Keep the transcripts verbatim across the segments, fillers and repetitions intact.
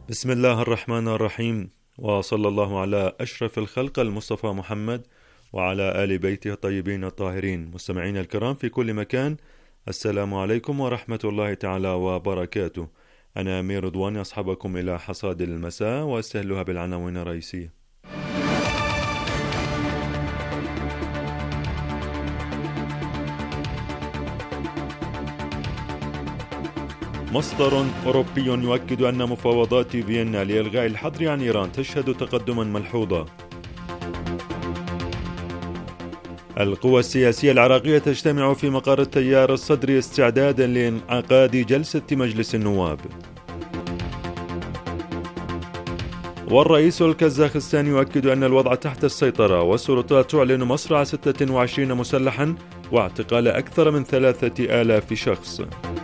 بسم الله الرحمن الرحيم، وصلى الله على أشرف الخلق المصطفى محمد وعلى آل بيته الطيبين الطاهرين. مستمعين الكرام في كل مكان، السلام عليكم ورحمة الله تعالى وبركاته. أنا أمير رضواني أصحابكم إلى حصاد المساء وأستهلها بالعناوين الرئيسية. مصدر أوروبي يؤكد أن مفاوضات فيينا لإلغاء الحظر عن إيران تشهد تقدما ملحوظا. القوى السياسية العراقية تجتمع في مقر التيار الصدري استعدادا لانعقاد جلسة مجلس النواب. والرئيس الكازاخستاني يؤكد أن الوضع تحت السيطرة، والسلطات تعلن مصرع ستة وعشرين مسلحا واعتقال أكثر من ثلاثة آلاف شخص.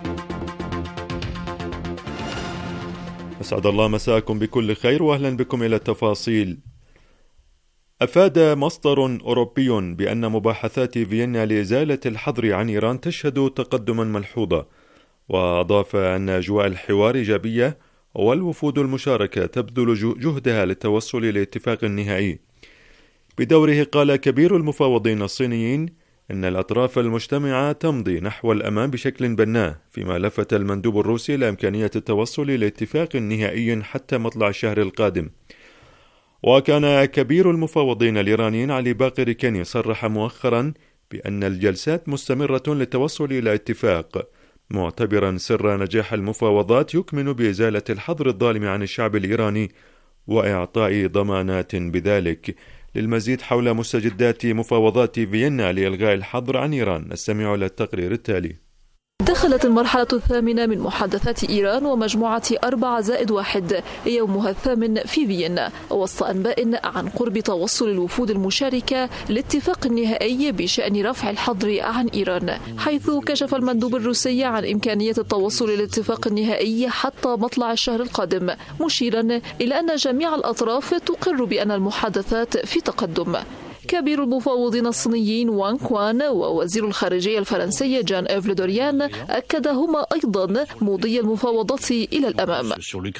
أسعد الله مساءكم بكل خير وأهلا بكم إلى التفاصيل. أفاد مصدر أوروبي بأن مباحثات فيينا لإزالة الحظر عن إيران تشهد تقدما ملحوظا، وأضاف أن أجواء الحوار إيجابية والوفود المشاركة تبذل جهدها للتوصل لاتفاق نهائي. بدوره قال كبير المفاوضين الصينيين إن الأطراف المجتمعة تمضي نحو الأمام بشكل بناء، فيما لفت المندوب الروسي لإمكانية التوصل لاتفاق نهائي حتى مطلع الشهر القادم. وكان كبير المفاوضين الإيرانيين علي باقر كاني صرح مؤخرا بأن الجلسات مستمرة للتوصل إلى اتفاق، معتبرا سر نجاح المفاوضات يكمن بإزالة الحظر الظالم عن الشعب الإيراني وإعطاء ضمانات بذلك. للمزيد حول مستجدات مفاوضات فيينا لإلغاء الحظر عن إيران نستمع إلى التقرير التالي. دخلت المرحلة الثامنة من محادثات إيران ومجموعة أربعة زائد واحد يومها الثامن في فيينا، وسط أنباء عن قرب توصل الوفود المشاركة لاتفاق نهائي بشأن رفع الحظر عن إيران، حيث كشف المندوب الروسي عن إمكانية التوصل للاتفاق النهائي حتى مطلع الشهر القادم، مشيرا إلى أن جميع الأطراف تقر بأن المحادثات في تقدم. كبير المفاوضين الصينيين وان كوان ووزير الخارجية الفرنسي جان إيف لو دريان أكدهما أيضا مضي المفاوضات إلى الأمام.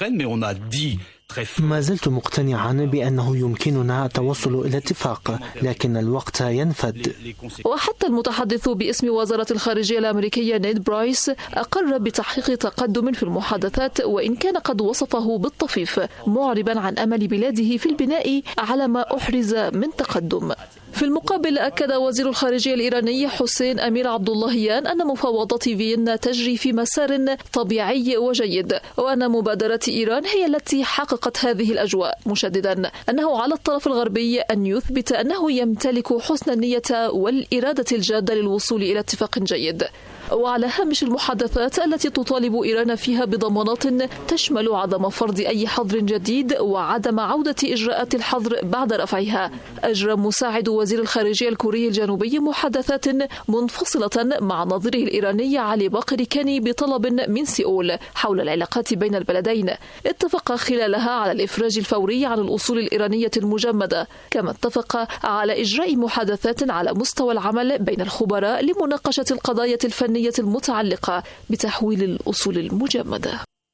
ما زلت مقتنعا بأنه يمكننا التوصل إلى اتفاق، لكن الوقت ينفد. وحتى المتحدث باسم وزارة الخارجية الأمريكية نيد برايس أقر بتحقيق تقدم في المحادثات، وإن كان قد وصفه بالطفيف، معربا عن أمل بلاده في البناء على ما أحرز من تقدم. في المقابل أكد وزير الخارجية الإيراني حسين أمير عبد اللهيان أن مفاوضات فيينا تجري في مسار طبيعي وجيد، وأن مبادرة إيران هي التي حققت هذه الأجواء، مشددا أنه على الطرف الغربي أن يثبت أنه يمتلك حسن النية والإرادة الجادة للوصول إلى اتفاق جيد. وعلى هامش المحادثات التي تطالب إيران فيها بضمانات تشمل عدم فرض أي حظر جديد وعدم عودة إجراءات الحظر بعد رفعها، أجرى مساعد وزير الخارجية الكوري الجنوبي محادثات منفصلة مع نظيره الإيراني علي باقر كاني بطلب من سيئول حول العلاقات بين البلدين. اتفق خلالها على الإفراج الفوري عن الأصول الإيرانية المجمدة، كما اتفق على إجراء محادثات على مستوى العمل بين الخبراء لمناقشة القضايا الفنية المتعلقة بتحويل الأصول المجمدة.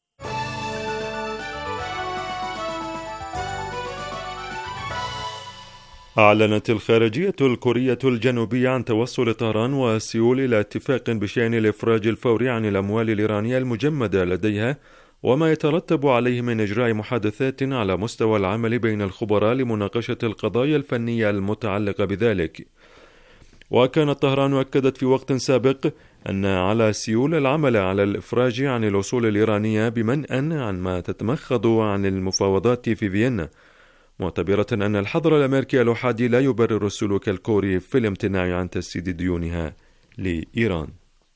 أعلنت الخارجية الكورية الجنوبية عن توصل طهران وسيول إلى اتفاق بشأن الإفراج الفوري عن الأموال الإيرانية المجمدة لديها، وما يترتب عليه من إجراء محادثات على مستوى العمل بين الخبراء لمناقشة القضايا الفنية المتعلقة بذلك. وكانت طهران أكدت في وقت سابق أن على سيول العمل على الإفراج عن الأصول الإيرانية بمنأى عن ما تتمخض عن المفاوضات في فيينا، معتبرة أن الحظر الأمريكي الأحادي لا يبرر السلوك الكوري في الامتناع عن تسديد ديونها لإيران.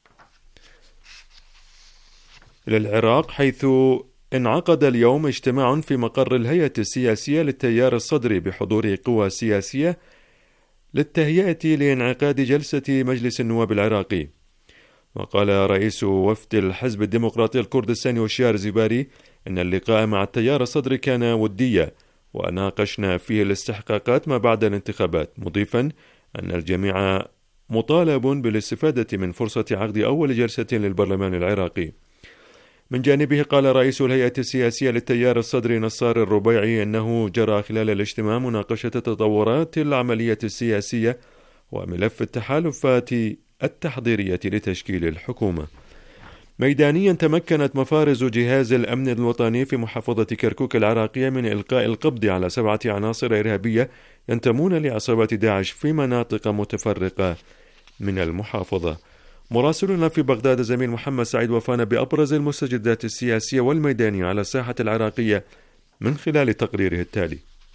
إلى العراق، حيث انعقد اليوم اجتماع في مقر الهيئة السياسية للتيار الصدري بحضور قوى سياسية للتهيئة لانعقاد جلسة مجلس النواب العراقي. وقال رئيس وفد الحزب الديمقراطي الكردستاني وشيار زباري أن اللقاء مع التيار الصدري كان وديا، وناقشنا فيه الاستحقاقات ما بعد الانتخابات، مضيفا أن الجميع مطالب بالاستفادة من فرصة عقد أول جلسة للبرلمان العراقي. من جانبه قال رئيس الهيئة السياسية للتيار الصدري نصار الربيعي أنه جرى خلال الاجتماع مناقشة تطورات العملية السياسية وملف التحالفات التحضيرية لتشكيل الحكومة. ميدانيا تمكنت مفارز جهاز الأمن الوطني في محافظة كركوك العراقية من إلقاء القبض على سبعة عناصر إرهابية ينتمون لعصابات داعش في مناطق متفرقة من المحافظة. مراسلنا في بغداد زميل محمد سعيد وفانا بأبرز المستجدات السياسية والميدانية على الساحة العراقية من خلال تقريره التالي.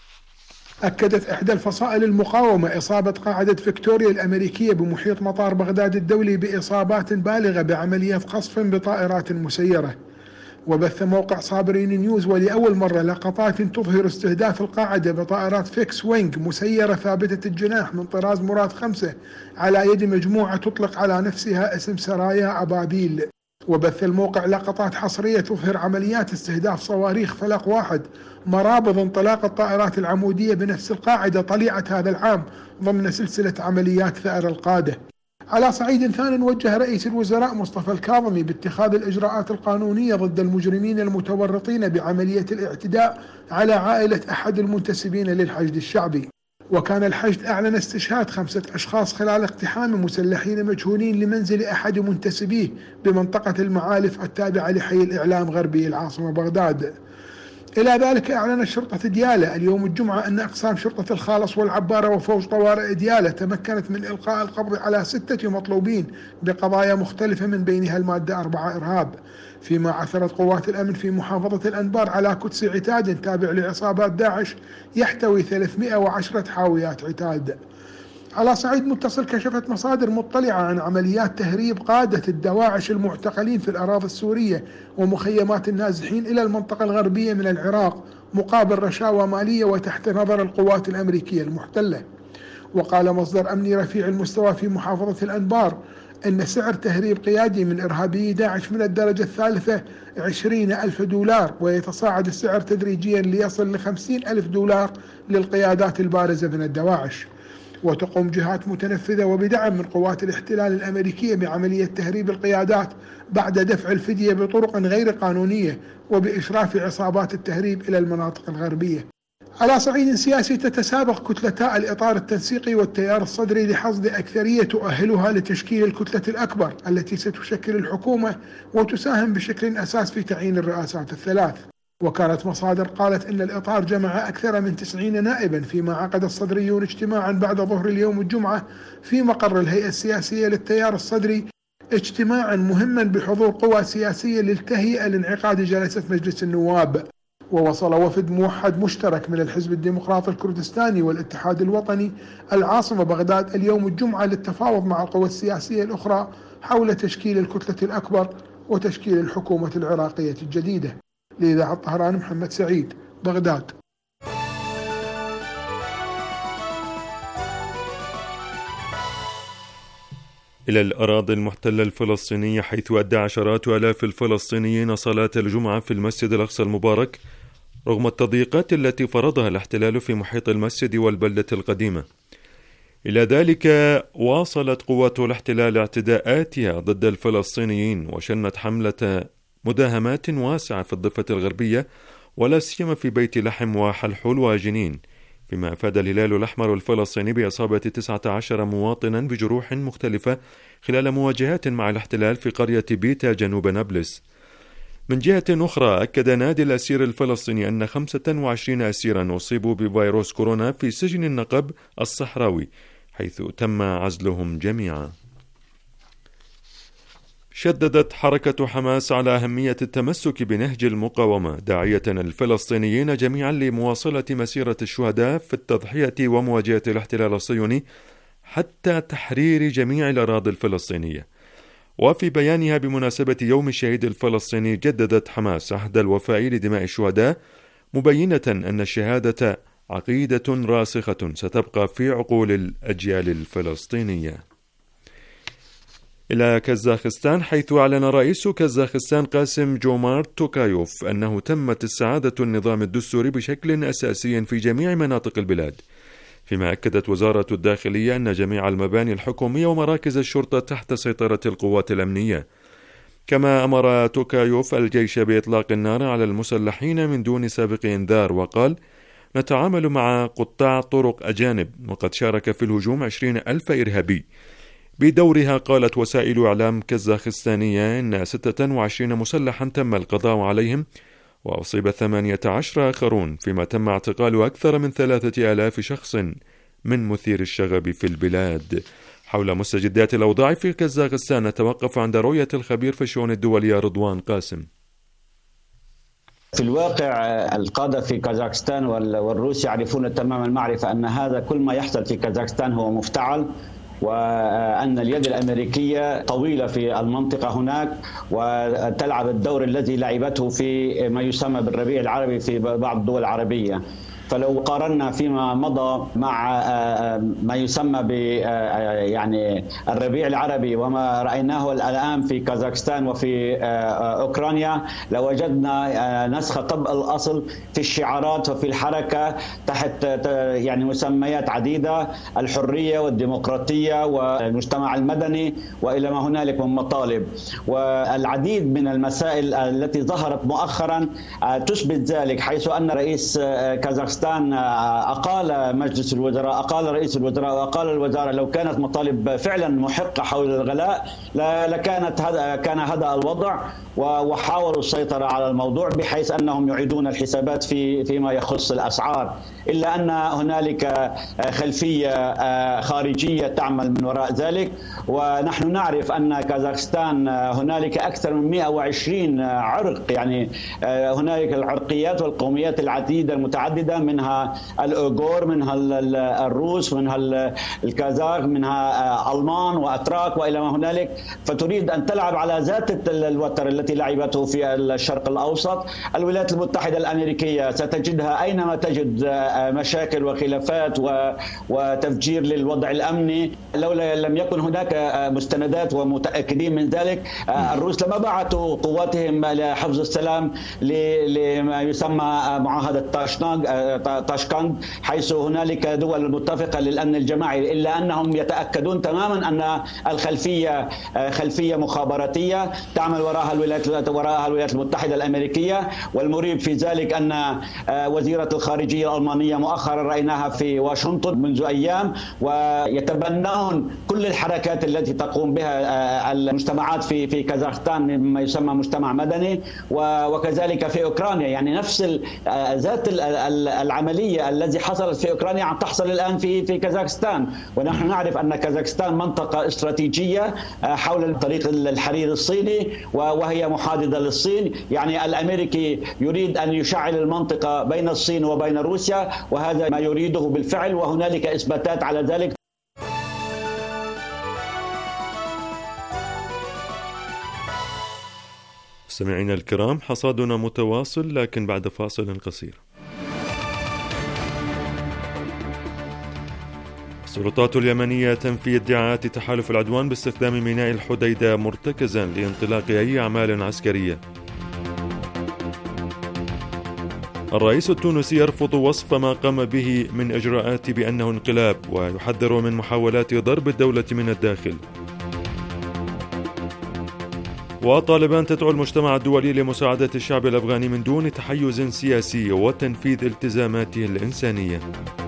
أكدت إحدى الفصائل المقاومة إصابة قاعدة فيكتوريا الأمريكية بمحيط مطار بغداد الدولي بإصابات بالغة بعملية قصف بطائرات مسيرة. وبث موقع صابرين نيوز ولأول مرة لقطات تظهر استهداف القاعدة بطائرات فيكس وينج مسيرة ثابتة الجناح من طراز مراد خمسة على يد مجموعة تطلق على نفسها اسم سرايا أبابيل. وبث الموقع لقطات حصرية تظهر عمليات استهداف صواريخ فلق واحد مرابط انطلاق الطائرات العمودية بنفس القاعدة طليعة هذا العام ضمن سلسلة عمليات ثأر القادة. على صعيد ثاني وجه رئيس الوزراء مصطفى الكاظمي باتخاذ الإجراءات القانونية ضد المجرمين المتورطين بعملية الاعتداء على عائلة أحد المنتسبين للحشد الشعبي. وكان الحشد أعلن استشهاد خمسة أشخاص خلال اقتحام مسلحين مجهولين لمنزل أحد منتسبيه بمنطقة المعالف التابعة لحي الإعلام غربي العاصمة بغداد. إلى ذلك أعلنت شرطة ديالى اليوم الجمعة أن أقسام شرطة الخالص والعبارة وفوج طوارئ ديالى تمكنت من إلقاء القبض على ستة مطلوبين بقضايا مختلفة من بينها المادة أربعة إرهاب. فيما عثرت قوات الأمن في محافظة الأنبار على قدس عتاد تابع لعصابات داعش يحتوي ثلاثمئة وعشرة حاويات عتاد. على صعيد متصل كشفت مصادر مطلعة عن عمليات تهريب قادة الدواعش المعتقلين في الأراضي السورية ومخيمات النازحين إلى المنطقة الغربية من العراق مقابل رشاوى مالية وتحت نظر القوات الأمريكية المحتلة. وقال مصدر أمني رفيع المستوى في محافظة الأنبار أن سعر تهريب قيادي من إرهابي داعش من الدرجة الثالثة عشرين ألف دولار، ويتصاعد السعر تدريجيا ليصل لخمسين ألف دولار للقيادات البارزة من الدواعش. وتقوم جهات متنفذة وبدعم من قوات الاحتلال الأمريكية بعملية تهريب القيادات بعد دفع الفدية بطرق غير قانونية وبإشراف عصابات التهريب إلى المناطق الغربية. على صعيد سياسي تتسابق كتلتا الإطار التنسيقي والتيار الصدري لحصد أكثرية تؤهلها لتشكيل الكتلة الأكبر التي ستشكل الحكومة وتساهم بشكل أساس في تعيين الرئاسات الثلاث. وكانت مصادر قالت إن الإطار جمع أكثر من تسعين نائبا، فيما عقد الصدريون اجتماعا بعد ظهر اليوم الجمعة في مقر الهيئة السياسية للتيار الصدري، اجتماعا مهما بحضور قوى سياسية للتهيئة لانعقاد جلسة مجلس النواب. ووصل وفد موحد مشترك من الحزب الديمقراطي الكردستاني والاتحاد الوطني العاصمة بغداد اليوم الجمعة للتفاوض مع القوى السياسية الأخرى حول تشكيل الكتلة الأكبر وتشكيل الحكومة العراقية الجديدة. لإذاعة الطهران محمد سعيد، بغداد. إلى الأراضي المحتلة الفلسطينية، حيث أدى عشرات آلاف الفلسطينيين صلاة الجمعة في المسجد الأقصى المبارك رغم التضييقات التي فرضها الاحتلال في محيط المسجد والبلدة القديمة. إلى ذلك واصلت قوات الاحتلال اعتداءاتها ضد الفلسطينيين وشنت حملة مداهمات واسعة في الضفة الغربية ولا سيما في بيت لحم وحلحول وجنين، فيما أفاد الهلال الأحمر الفلسطيني بإصابة تسعة عشر مواطنا بجروح مختلفة خلال مواجهات مع الاحتلال في قرية بيتا جنوب نابلس. من جهة أخرى، أكد نادي الأسير الفلسطيني أن خمسة وعشرين أسيرا أصيبوا بفيروس كورونا في سجن النقب الصحراوي، حيث تم عزلهم جميعا. شددت حركة حماس على أهمية التمسك بنهج المقاومة، داعية الفلسطينيين جميعا لمواصلة مسيرة الشهداء في التضحية ومواجهة الاحتلال الصهيوني حتى تحرير جميع الأراضي الفلسطينية. وفي بيانها بمناسبة يوم الشهيد الفلسطيني، جددت حماس عهد الوفاء لدماء الشهداء، مبينة أن الشهادة عقيدة راسخة ستبقى في عقول الأجيال الفلسطينية. إلى كازاخستان، حيث أعلن رئيس كازاخستان قاسم جومارت توكايوف أنه تمت استعادة النظام الدستوري بشكل أساسي في جميع مناطق البلاد، فيما أكدت وزارة الداخلية أن جميع المباني الحكومية ومراكز الشرطة تحت سيطرة القوات الأمنية. كما أمر توكايوف الجيش بإطلاق النار على المسلحين من دون سابق إنذار، وقال: نتعامل مع قطاع طرق أجانب، وقد شارك في الهجوم عشرين ألف إرهابي. بدورها قالت وسائل إعلام كازاخستانية إن ستة وعشرين مسلحا تم القضاء عليهم، وأصيب ثمانية عشر آخرون، فيما تم اعتقال أكثر من ثلاثة آلاف شخص من مثير الشغب في البلاد. حول مستجدات الأوضاع في كازاخستان نتوقف عند رؤية الخبير في الشؤون الدولية رضوان قاسم. في الواقع القادة في كازاخستان والروس يعرفون تمام المعرفة أن هذا كل ما يحصل في كازاخستان هو مفتعل، وأن اليد الأمريكية طويلة في المنطقة هناك وتلعب الدور الذي لعبته في ما يسمى بالربيع العربي في بعض الدول العربية. فلو قارنا فيما مضى مع ما يسمى ب يعني الربيع العربي وما رأيناه الآن في كازاخستان وفي أوكرانيا، لوجدنا نسخ طبق الأصل في الشعارات وفي الحركة تحت يعني مسميات عديدة: الحرية والديمقراطية والمجتمع المدني وإلى ما هنالك من مطالب. والعديد من المسائل التي ظهرت مؤخرا تثبت ذلك، حيث أن رئيس كازاخستان أقال مجلس الوزراء، أقال رئيس الوزراء وأقال الوزارة. لو كانت مطالب فعلا محقة حول الغلاء لكانت هذا كان هذا الوضع، وحاولوا السيطرة على الموضوع بحيث أنهم يعيدون الحسابات في فيما يخص الأسعار، إلا أن هنالك خلفية خارجية تعمل من وراء ذلك. ونحن نعرف أن كازاخستان هنالك أكثر من مئة وعشرين عرق، يعني هنالك العرقيات والقوميات العديدة المتعددة، منها الأوغور، منها الروس، منها الكازاخ، منها ألمان وأتراك وإلى ما هنالك. فتريد أن تلعب على ذات الوتر التي لعبته في الشرق الأوسط. الولايات المتحدة الأمريكية ستجدها أينما تجد مشاكل وخلافات وتفجير للوضع الأمني. لولا لم يكن هناك مستندات ومتأكدين من ذلك، الروس لما بعثوا قواتهم لحفظ السلام لما يسمى معاهدة تاشكند، حيث هنالك دول متفقة للأمن الجماعي، إلا أنهم يتأكدون تماما أن الخلفية خلفية مخابراتية تعمل وراءها الولايات وراءها الولايات المتحدة الأمريكية. والمريب في ذلك أن وزيرة الخارجية الألمانية مؤخرا رأيناها في واشنطن منذ أيام، ويتبنون كل الحركات التي تقوم بها المجتمعات في في كازاخستان مما يسمى مجتمع مدني، وكذلك في أوكرانيا. يعني نفس ذات العملية التي حصلت في أوكرانيا عم تحصل الآن في في كازاخستان. ونحن نعرف أن كازاخستان منطقة استراتيجية حول طريق الحرير الصيني، وهي محاددة للصين. يعني الأمريكي يريد أن يشعل المنطقة بين الصين وبين روسيا، وهذا ما يريده بالفعل، وهنالك إثباتات على ذلك. مستمعينا الكرام، حصادنا متواصل لكن بعد فاصل قصير. السلطات اليمنية تنفي ادعاءات تحالف العدوان باستخدام ميناء الحديدة مرتكزا لانطلاق أي أعمال عسكرية. الرئيس التونسي يرفض وصف ما قام به من إجراءات بأنه انقلاب، ويحذر من محاولات ضرب الدولة من الداخل. وطالبان تدعو المجتمع الدولي لمساعدة الشعب الأفغاني من دون تحيز سياسي وتنفيذ التزاماته الإنسانية.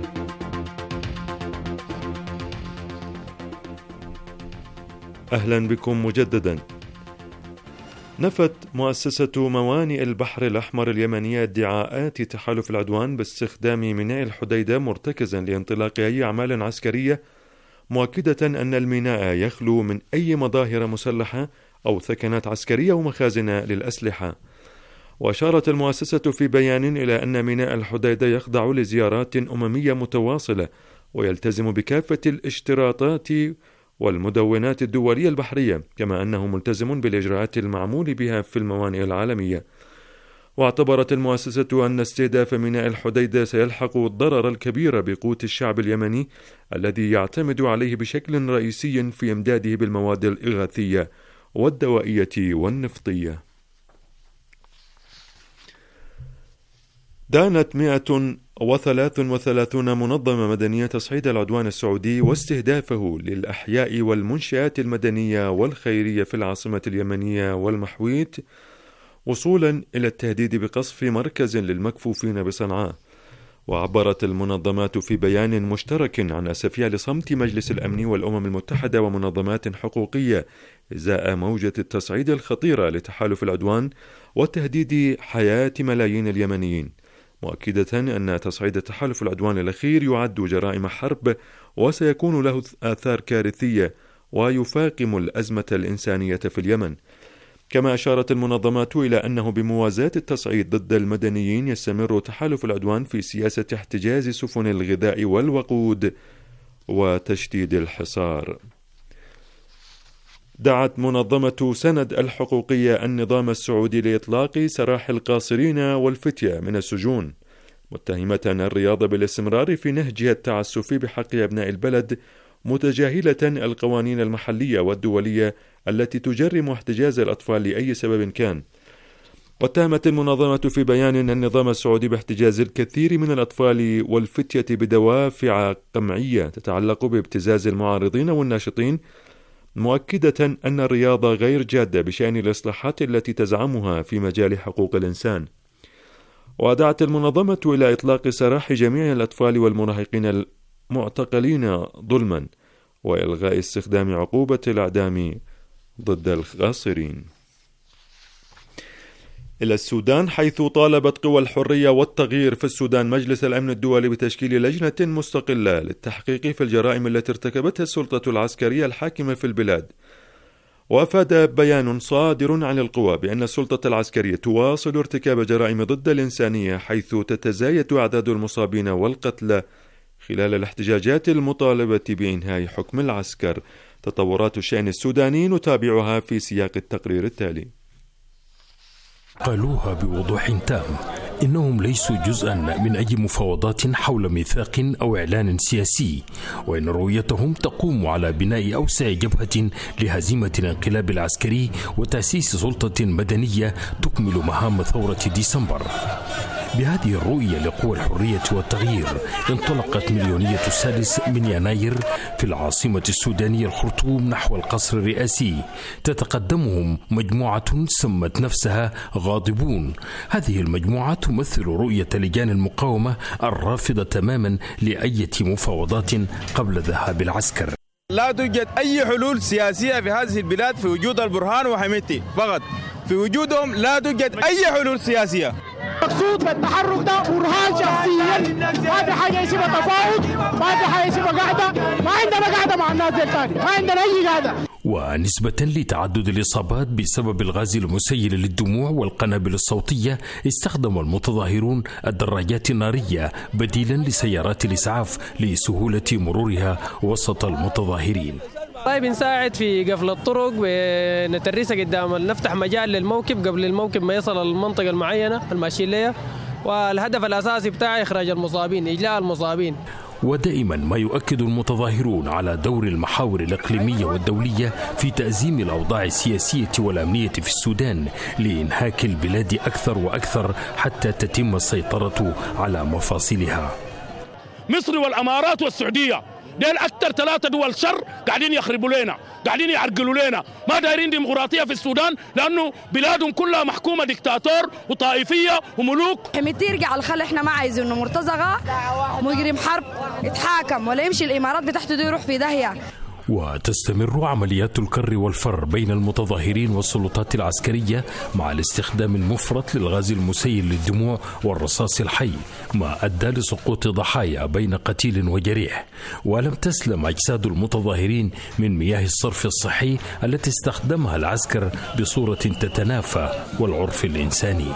أهلا بكم مجددا. نفت مؤسسة موانئ البحر الأحمر اليمنية ادعاءات تحالف العدوان باستخدام ميناء الحديدة مرتكزا لانطلاق أي أعمال عسكرية، مؤكدة أن الميناء يخلو من أي مظاهر مسلحة أو ثكنات عسكرية ومخازن للأسلحة. وأشارت المؤسسة في بيان إلى أن ميناء الحديدة يخضع لزيارات أممية متواصلة ويلتزم بكافة الاشتراطات والمدونات الدولية البحرية، كما أنه ملتزم بالإجراءات المعمول بها في الموانئ العالمية. واعتبرت المؤسسة أن استهداف ميناء الحديدة سيلحق الضرر الكبير بقوت الشعب اليمني الذي يعتمد عليه بشكل رئيسي في إمداده بالمواد الإغاثية والدوائية والنفطية. دانت مئة وثلاث وثلاثون منظمة مدنية تصعيد العدوان السعودي واستهدافه للأحياء والمنشآت المدنية والخيرية في العاصمة اليمنية والمحويت، وصولا إلى التهديد بقصف مركز للمكفوفين بصنعاء. وعبرت المنظمات في بيان مشترك عن أسفها لصمت مجلس الأمن والأمم المتحدة ومنظمات حقوقية إزاء موجة التصعيد الخطيرة لتحالف العدوان وتهديد حياة ملايين اليمنيين، مؤكدة أن تصعيد تحالف العدوان الأخير يعد جرائم حرب وسيكون له آثار كارثية ويفاقم الأزمة الإنسانية في اليمن. كما أشارت المنظمات إلى أنه بموازاة التصعيد ضد المدنيين يستمر تحالف العدوان في سياسة احتجاز سفن الغذاء والوقود وتشديد الحصار. دعت منظمة سند الحقوقية النظام السعودي لإطلاق سراح القاصرين والفتية من السجون، متهمة الرياض بالاستمرار في نهجها التعسفي بحق أبناء البلد، متجاهلة القوانين المحلية والدولية التي تجرم احتجاز الأطفال لأي سبب كان. واتهمت المنظمة في بيان النظام السعودي باحتجاز الكثير من الأطفال والفتية بدوافع قمعية تتعلق بابتزاز المعارضين والناشطين، مؤكدة أن الرياضة غير جادة بشأن الإصلاحات التي تزعمها في مجال حقوق الإنسان. ودعت المنظمة إلى إطلاق سراح جميع الأطفال والمراهقين المعتقلين ظلما وإلغاء استخدام عقوبة الإعدام ضد الخاسرين. إلى السودان، حيث طالبت قوى الحرية والتغيير في السودان مجلس الأمن الدولي بتشكيل لجنة مستقلة للتحقيق في الجرائم التي ارتكبتها السلطة العسكرية الحاكمة في البلاد. وأفاد بيان صادر عن القوى بأن السلطة العسكرية تواصل ارتكاب جرائم ضد الإنسانية، حيث تتزايد أعداد المصابين والقتلى خلال الاحتجاجات المطالبة بإنهاء حكم العسكر. تطورات الشأن السوداني نتابعها في سياق التقرير التالي. قالوها بوضوح تام، إنهم ليسوا جزءا من أي مفاوضات حول ميثاق أو إعلان سياسي، وإن رؤيتهم تقوم على بناء أوسع جبهة لهزيمة الانقلاب العسكري وتأسيس سلطة مدنية تكمل مهام ثورة ديسمبر. بهذه الرؤية لقوى الحرية والتغيير انطلقت مليونية السادس من يناير في العاصمة السودانية الخرطوم نحو القصر الرئاسي، تتقدمهم مجموعة سمت نفسها غاضبون. هذه المجموعة تمثل رؤية لجان المقاومة الرافضة تماما لأي مفاوضات قبل ذهاب العسكر. لا توجد أي حلول سياسية في هذه البلاد في وجود البرهان وحميدتي فقط، في وجودهم لا توجد أي حلول سياسية. مقصود بالتحرك ده برهان شخصيا، ما في حاجه اسمها تفاوض، ما في حاجه اسمها قاعده، ما عندنا قاعده مع الناس دي تاني، ما عندنا اي قاعده. ونسبة لتعدد الإصابات بسبب الغاز المسيل للدموع والقنابل الصوتية، استخدم المتظاهرون الدراجات النارية بديلا لسيارات الإسعاف لسهولة مرورها وسط المتظاهرين. طيب نساعد في قفل الطرق ونترسها قدام، نفتح مجال للموكب قبل الموكب ما يصل للمنطقة المعينة الماشيين لها، والهدف الأساسي بتاعه إخراج المصابين، إجلاء المصابين. ودائما ما يؤكد المتظاهرون على دور المحاور الإقليمية والدولية في تأزيم الأوضاع السياسية والأمنية في السودان لإنهاك البلاد أكثر وأكثر حتى تتم السيطرة على مفاصلها. مصر والأمارات والسعودية ديل أكثر ثلاثة دول شر قاعدين يخربوا لنا، قاعدين يعرقلوا لنا، ما دايرين ديمقراطية في السودان لأنه بلادهم كلها محكومة ديكتاتور وطائفية وملوك. حميدتي يرجع الخل، احنا ما عايزينه مرتزقة مجرم حرب يتحاكم ولا يمشي الإمارات بتاعته دي يروح في داهية. وتستمر عمليات الكر والفر بين المتظاهرين والسلطات العسكرية مع الاستخدام المفرط للغاز المسيل للدموع والرصاص الحي، ما أدى لسقوط ضحايا بين قتيل وجريح. ولم تسلم أجساد المتظاهرين من مياه الصرف الصحي التي استخدمها العسكر بصورة تتنافى والعرف الإنساني.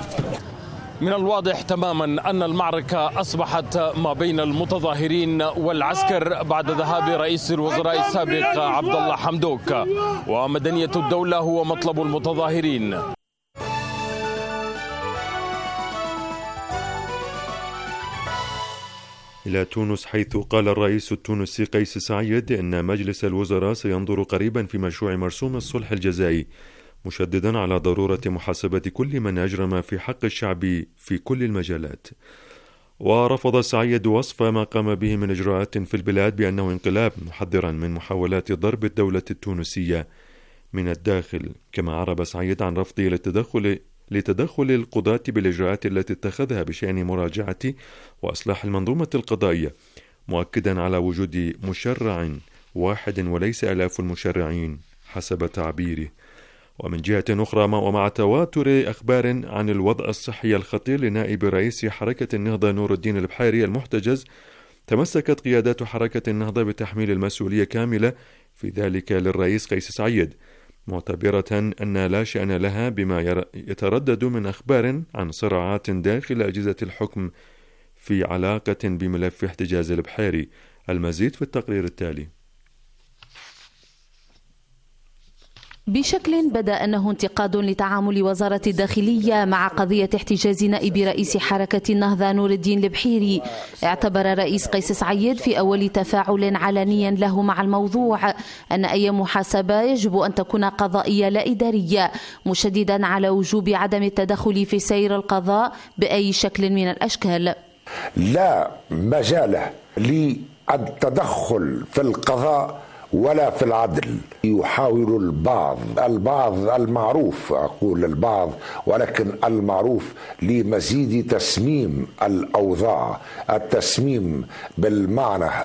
من الواضح تماما أن المعركة أصبحت ما بين المتظاهرين والعسكر بعد ذهاب رئيس الوزراء السابق عبد الله حمدوك، ومدنية الدولة هو مطلب المتظاهرين. إلى تونس، حيث قال الرئيس التونسي قيس سعيد إن مجلس الوزراء سينظر قريبا في مشروع مرسوم الصلح الجزائي، مشددا على ضرورة محاسبة كل من أجرم في حق الشعب في كل المجالات. ورفض سعيد وصف ما قام به من إجراءات في البلاد بأنه انقلاب، محذرا من محاولات ضرب الدولة التونسية من الداخل. كما عرب سعيد عن رفضه للتدخل لتدخل القضاة بالإجراءات التي اتخذها بشأن مراجعة وإصلاح المنظومة القضائية، مؤكدا على وجود مشرع واحد وليس آلاف المشرعين حسب تعبيره. ومن جهة أخرى، ومع تواتر أخبار عن الوضع الصحي الخطير لنائب رئيس حركة النهضة نور الدين البحيري المحتجز، تمسكت قيادات حركة النهضة بتحميل المسؤولية كاملة في ذلك للرئيس قيس سعيد، معتبرة أن لا شأن لها بما يتردد من أخبار عن صراعات داخل أجهزة الحكم في علاقة بملف احتجاز البحيري. المزيد في التقرير التالي. بشكل بدا أنه انتقاد لتعامل وزارة الداخلية مع قضية احتجاز نائب رئيس حركة النهضة نور الدين البحيري، اعتبر الرئيس قيس سعيد في أول تفاعل علني له مع الموضوع أن أي محاسبة يجب أن تكون قضائية لا إدارية، مشددا على وجوب عدم التدخل في سير القضاء بأي شكل من الأشكال. لا مجال للتدخل في القضاء ولا في العدل. يحاول البعض البعض المعروف، أقول البعض ولكن المعروف، لمزيد تسميم الأوضاع، التسميم بالمعنى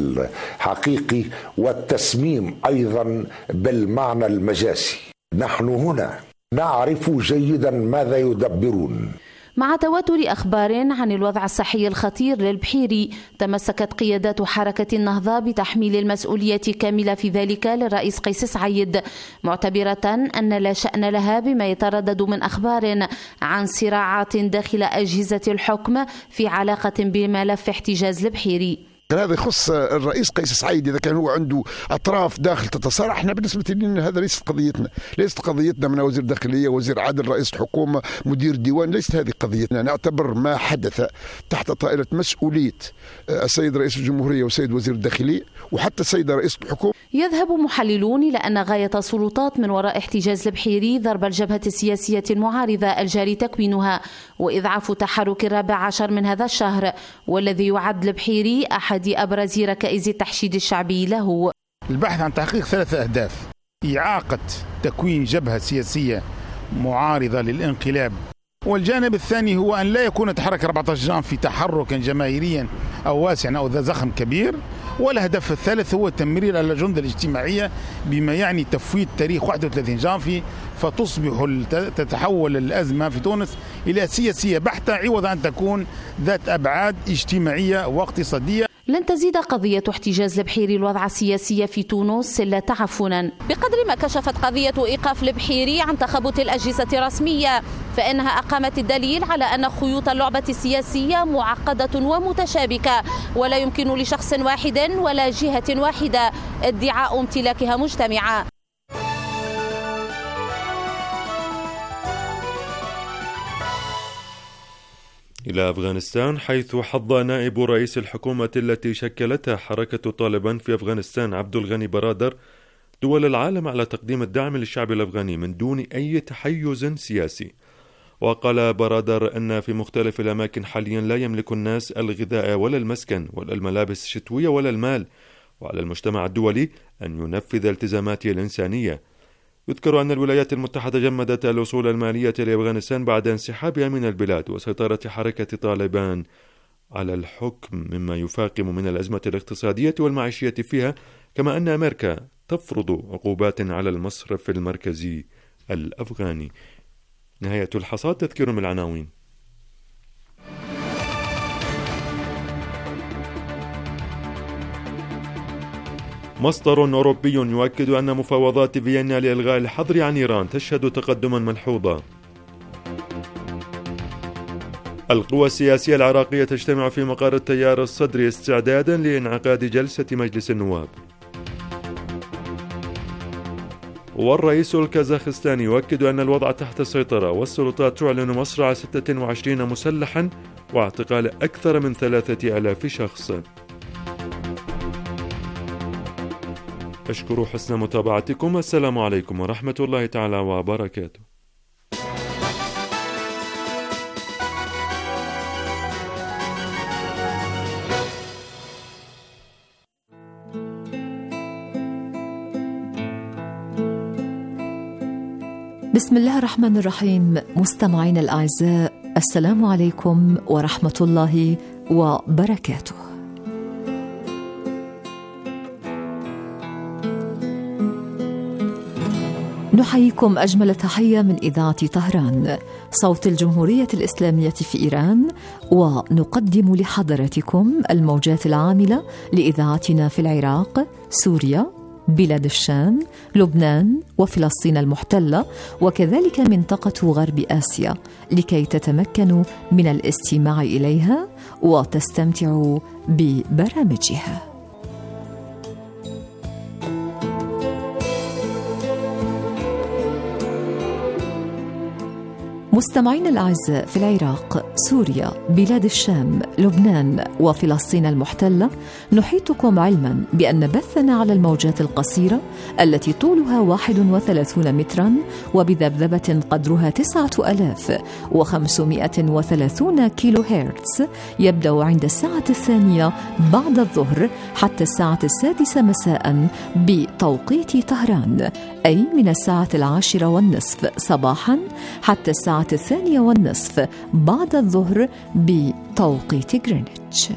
الحقيقي والتسميم أيضا بالمعنى المجازي. نحن هنا نعرف جيدا ماذا يدبرون. مع تواتر أخبار عن الوضع الصحي الخطير للبحيري، تمسكت قيادات حركة النهضة بتحميل المسؤولية كاملة في ذلك للرئيس قيس سعيد، معتبرة أن لا شأن لها بما يتردد من أخبار عن صراعات داخل أجهزة الحكم في علاقة بملف احتجاز البحيري. هذا يخص الرئيس قيس سعيد. إذا كان هو عنده أطراف داخل تتصارع، احنا بالنسبة لنا هذا ليست قضيتنا، ليست قضيتنا من وزير داخلية، وزير عدل، رئيس الحكومة، مدير ديوان، ليست هذه قضيتنا. نعتبر ما حدث تحت طائلة مسؤولية السيد رئيس الجمهورية والسيد وزير الداخلية وحتى السيد رئيس الحكومة. يذهب محللون إلى أن غاية السلطات من وراء احتجاز البحيري ضرب الجبهة السياسية المعارضة الجاري تكوينها وإضعاف تحرك الرابع عشر من هذا الشهر، والذي يعد البحيري أحد أبرز ركائز التحشيد الشعبي له. البحث عن تحقيق ثلاثة أهداف: إعاقة تكوين جبهة سياسية معارضة للانقلاب، والجانب الثاني هو أن لا يكون تحرك أربعة عشر جانفي تحركا جماهيريا أو واسعا أو ذا زخم كبير، والهدف الثالث هو تمرير الأجندة الاجتماعية بما يعني تفويت تاريخ واحد وثلاثين جانفي، فتصبح تتحول الأزمة في تونس إلى سياسية بحتة عوض أن تكون ذات أبعاد اجتماعية واقتصادية. لن تزيد قضية احتجاز البحيري الوضع السياسي في تونس إلا تعفنا. بقدر ما كشفت قضية إيقاف البحيري عن تخبط الأجهزة الرسمية، فإنها أقامت الدليل على أن خيوط اللعبة السياسية معقدة ومتشابكة، ولا يمكن لشخص واحد ولا جهة واحدة ادعاء امتلاكها مجتمعة. إلى أفغانستان، حيث حظ نائب رئيس الحكومة التي شكلتها حركة طالبان في أفغانستان عبد الغني برادر دول العالم على تقديم الدعم للشعب الأفغاني من دون أي تحيز سياسي. وقال برادر أن في مختلف الأماكن حاليا لا يملك الناس الغذاء ولا المسكن ولا الملابس الشتوية ولا المال، وعلى المجتمع الدولي أن ينفذ التزاماته الإنسانية. يذكر أن الولايات المتحدة جمدت الوصول المالية لأفغانستان بعد انسحابها من البلاد وسيطرة حركة طالبان على الحكم، مما يفاقم من الأزمة الاقتصادية والمعيشية فيها، كما أن أمريكا تفرض عقوبات على المصرف المركزي الأفغاني. نهاية الحصاد. تذكير من العناوين. مصدر أوروبي يؤكد أن مفاوضات فيينا لإلغاء الحظر عن إيران تشهد تقدما ملحوظا. القوى السياسية العراقية تجتمع في مقر التيار الصدري استعدادا لإنعقاد جلسة مجلس النواب. والرئيس الكازاخستاني يؤكد أن الوضع تحت السيطرة، والسلطات تعلن مصرع ستة وعشرين مسلحا واعتقال أكثر من ثلاثة آلاف شخص. أشكر حسن متابعتكم. السلام عليكم ورحمة الله تعالى وبركاته. بسم الله الرحمن الرحيم. مستمعينا الأعزاء، السلام عليكم ورحمة الله وبركاته. نحييكم أجمل تحية من إذاعة طهران صوت الجمهورية الإسلامية في إيران، ونقدم لحضراتكم الموجات العاملة لإذاعتنا في العراق، سوريا، بلاد الشام، لبنان وفلسطين المحتلة، وكذلك منطقة غرب آسيا، لكي تتمكنوا من الاستماع إليها وتستمتعوا ببرامجها. مستمعين الأعزاء، في العراق، سوريا، بلاد الشام، لبنان وفلسطين المحتلة، نحيطكم علما بأن بثنا على الموجات القصيرة التي طولها واحد وثلاثون مترا وبذبذبة قدرها تسعة آلاف وخمسمائة وثلاثون كيلو هرتز يبدأ عند الساعة الثانية بعد الظهر حتى الساعة السادسة مساء بتوقيت طهران، أي من الساعة العاشرة والنصف صباحا حتى الساعة الثانية والنصف بعد الظهر بتوقيت غرينتش.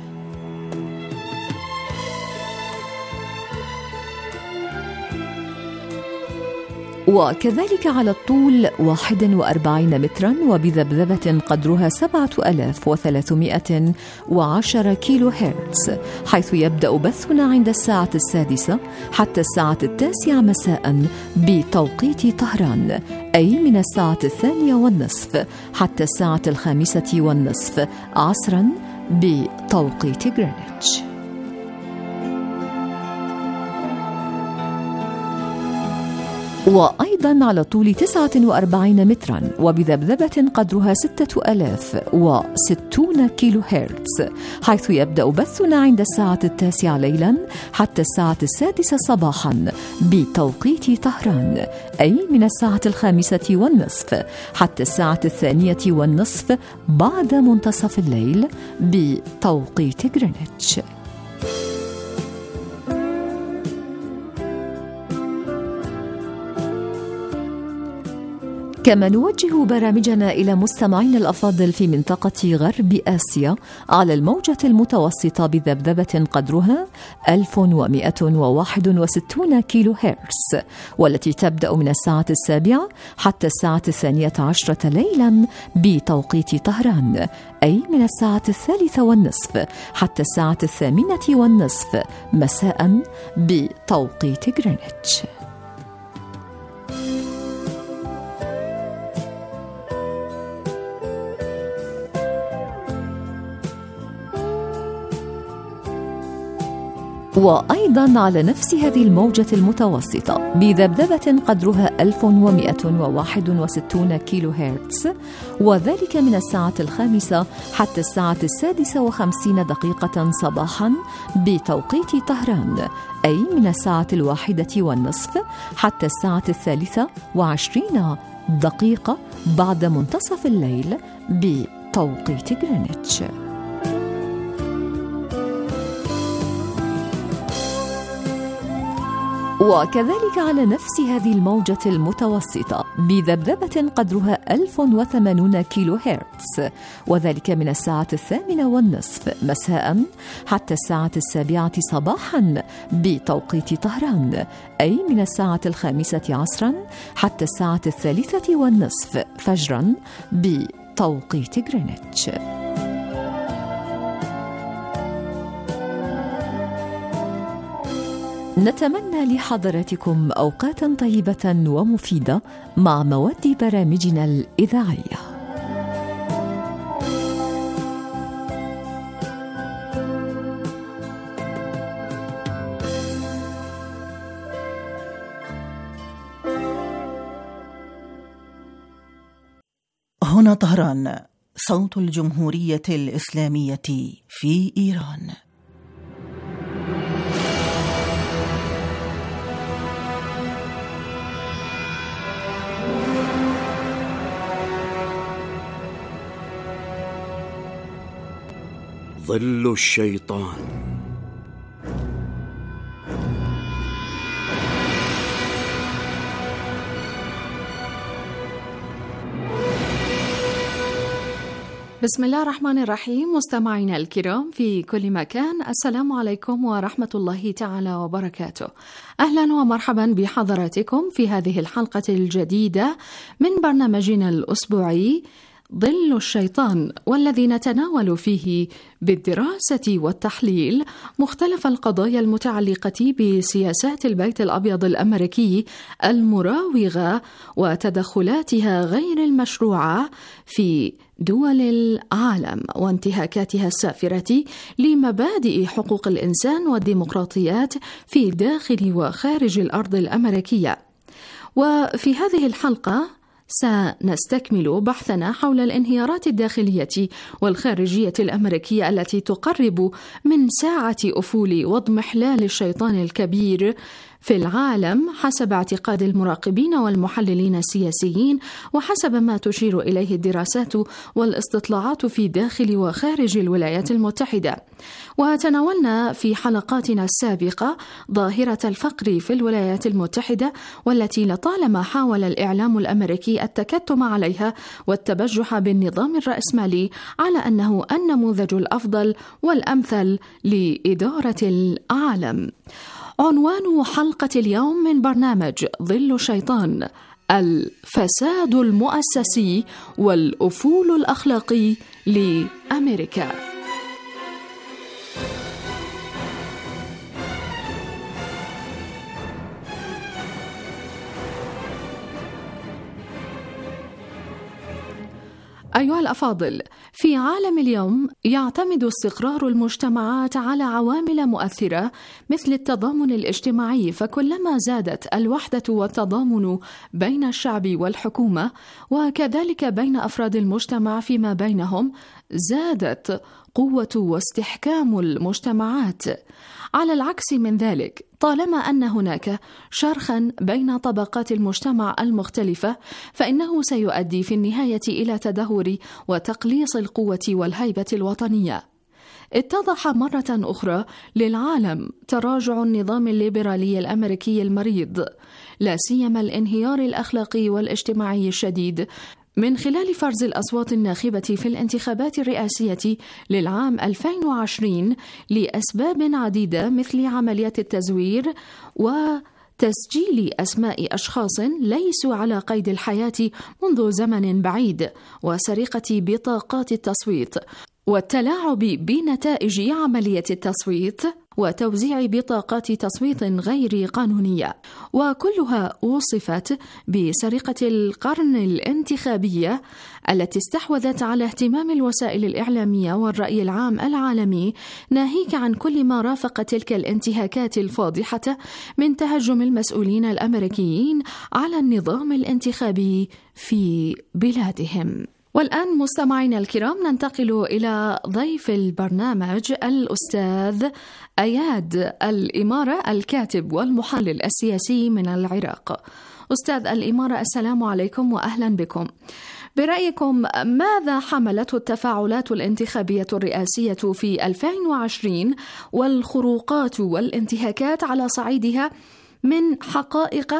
وكذلك على الطول واحد وأربعين مترا وبذبذبة قدرها سبعة آلاف وثلاثمائة وعشرة كيلو هرتز، حيث يبدأ بثنا عند الساعة السادسة حتى الساعة التاسعة مساء بتوقيت طهران، أي من الساعة الثانية والنصف حتى الساعة الخامسة والنصف عصرا بتوقيت غرينتش. وأيضا على طول تسعة وأربعين مترا وبذبذبة قدرها ستة آلاف وستون كيلو هرتز، حيث يبدأ بثنا عند الساعة التاسعة ليلا حتى الساعة السادسة صباحا بتوقيت طهران، أي من الساعة الخامسة والنصف حتى الساعة الثانية والنصف بعد منتصف الليل بتوقيت غرينتش. كما نوجه برامجنا إلى مستمعين الأفاضل في منطقة غرب آسيا على الموجة المتوسطة بذبذبة قدرها ألف ومائة وواحد وستين كيلو هرتز، والتي تبدأ من الساعة السابعة حتى الساعة الثانية عشرة ليلا بتوقيت طهران، أي من الساعة الثالثة والنصف حتى الساعة الثامنة والنصف مساء بتوقيت غرينتش. وأيضا على نفس هذه الموجة المتوسطة بذبذبة قدرها ألف ومائة وواحد وستين كيلو هرتز، وذلك من الساعة الخامسة حتى الساعة السادسة وخمسين دقيقة صباحا بتوقيت طهران، أي من الساعة الواحدة والنصف حتى الساعة الثالثة وعشرين دقيقة بعد منتصف الليل بتوقيت غرينتش. وكذلك على نفس هذه الموجة المتوسطة بذبذبة قدرها ألف وثمانين كيلو هرتز، وذلك من الساعة الثامنة والنصف مساء حتى الساعة السابعة صباحا بتوقيت طهران، أي من الساعة الخامسة عصرا حتى الساعة الثالثة والنصف فجرا بتوقيت غرينتش. نتمنى لحضراتكم أوقاتا طيبة ومفيدة مع مواد برامجنا الإذاعية. هنا طهران، صوت الجمهورية الإسلامية في إيران. ظل الشيطان. بسم الله الرحمن الرحيم. مستمعينا الكرام في كل مكان، السلام عليكم ورحمة الله تعالى وبركاته. أهلا ومرحبا بحضراتكم في هذه الحلقة الجديدة من برنامجنا الأسبوعي ظل الشيطان، والذي نتناول فيه بالدراسة والتحليل مختلف القضايا المتعلقة بسياسات البيت الأبيض الأمريكي المراوغة وتدخلاتها غير المشروعة في دول العالم وانتهاكاتها السافرة لمبادئ حقوق الإنسان والديمقراطيات في داخل وخارج الأرض الأمريكية. وفي هذه الحلقة سنستكمل بحثنا حول الانهيارات الداخلية والخارجية الأمريكية التي تقرب من ساعة أفول واضمحلال الشيطان الكبير في العالم حسب اعتقاد المراقبين والمحللين السياسيين، وحسب ما تشير إليه الدراسات والاستطلاعات في داخل وخارج الولايات المتحدة. وتناولنا في حلقاتنا السابقة ظاهرة الفقر في الولايات المتحدة، والتي لطالما حاول الإعلام الأمريكي التكتم عليها والتبجح بالنظام الرأسمالي على أنه النموذج الأفضل والأمثل لإدارة العالم. عنوان حلقة اليوم من برنامج ظل الشيطان: الفساد المؤسسي والأفول الأخلاقي لأمريكا. أيها الأفاضل، في عالم اليوم يعتمد استقرار المجتمعات على عوامل مؤثرة مثل التضامن الاجتماعي، فكلما زادت الوحدة والتضامن بين الشعب والحكومة وكذلك بين أفراد المجتمع فيما بينهم، زادت قوة واستحكام المجتمعات. على العكس من ذلك، طالما أن هناك شرخا بين طبقات المجتمع المختلفة، فإنه سيؤدي في النهاية إلى تدهور وتقليص القوة والهيبة الوطنية. اتضح مرة أخرى للعالم تراجع النظام الليبرالي الأمريكي المريض، لا سيما الانهيار الأخلاقي والاجتماعي الشديد من خلال فرز الأصوات الناخبة في الانتخابات الرئاسية للعام ألفين وعشرين لأسباب عديدة، مثل عملية التزوير وتسجيل أسماء أشخاص ليسوا على قيد الحياة منذ زمن بعيد، وسرقة بطاقات التصويت، والتلاعب بنتائج عملية التصويت، وتوزيع بطاقات تصويت غير قانونية، وكلها وصفت بسرقة القرن الانتخابية التي استحوذت على اهتمام الوسائل الإعلامية والرأي العام العالمي، ناهيك عن كل ما رافق تلك الانتهاكات الفاضحة من تهجم المسؤولين الأمريكيين على النظام الانتخابي في بلادهم. والآن مستمعينا الكرام ننتقل إلى ضيف البرنامج الأستاذ أياد الإمارة، الكاتب والمحلل السياسي من العراق. أستاذ الإمارة، السلام عليكم وأهلا بكم. برأيكم ماذا حملته التفاعلات الانتخابية الرئاسية في ألفين وعشرين والخروقات والانتهاكات على صعيدها من حقائق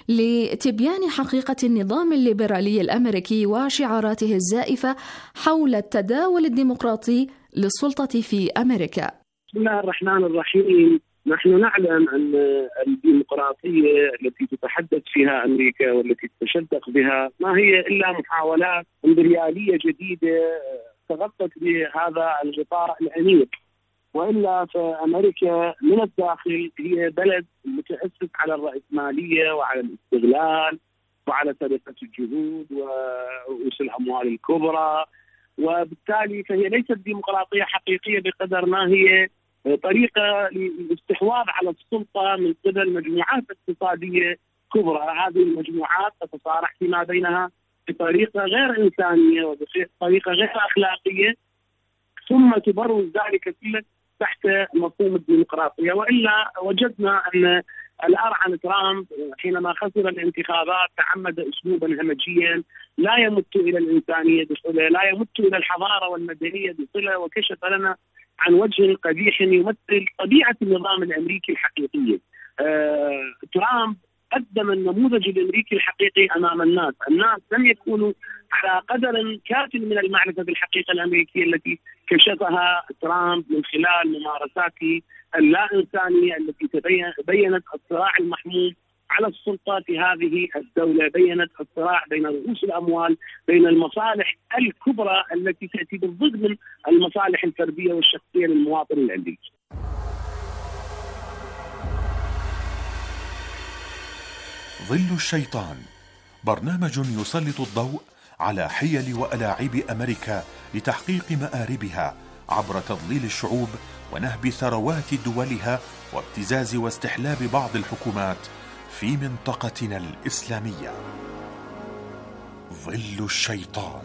لتبيان حقيقة النظام الليبرالي الأمريكي وشعاراته الزائفة حول التداول الديمقراطي للسلطة في أمريكا؟ بسم الله الرحمن الرحيم. نحن نعلم أن الديمقراطية التي تتحدث فيها أمريكا والتي تتشدق بها ما هي إلا محاولات امبريالية جديدة تغطت بهذا الغطاء العميق، وإلا فأمريكا من الداخل هي بلد متأسس على الرأسمالية وعلى الاستغلال وعلى سرقة الجهود ورؤوس الأموال الكبرى، وبالتالي فهي ليست ديمقراطية حقيقية بقدر ما هي طريقة للاستحواذ على السلطة من قبل مجموعات اقتصادية كبرى. هذه المجموعات تتصارع فيما بينها بطريقة غير إنسانية وبطريقة غير أخلاقية، ثم تبرز ذلك كله تحت مفهوم الديمقراطية. وإلا وجدنا أن الأرعن ترامب حينما خسر الانتخابات تعمد أسلوبا همجيا لا يمت إلى الإنسانية بصلة، لا يمت إلى الحضارة والمدنية بصلة، وكشف لنا عن وجه قبيح يمثل طبيعة النظام الأمريكي الحقيقية. آه، ترامب قدم النموذج الأمريكي الحقيقي أمام الناس. الناس لم يكونوا على قدر كاف من المعرفة بالحقيقة الأمريكية التي كشفها ترامب من خلال ممارساته اللا إنسانية التي تبين بينت الصراع المحموم على السلطة في هذه الدولة، بينت الصراع بين رؤوس الأموال، بين المصالح الكبرى التي تأتي بالضد من المصالح الفردية والشخصية للمواطن الأمريكي. ظل الشيطان برنامج يسلط الضوء على حيل وألاعيب أمريكا لتحقيق مآربها عبر تضليل الشعوب ونهب ثروات دولها وابتزاز واستحلاب بعض الحكومات في منطقتنا الإسلامية. ظل الشيطان.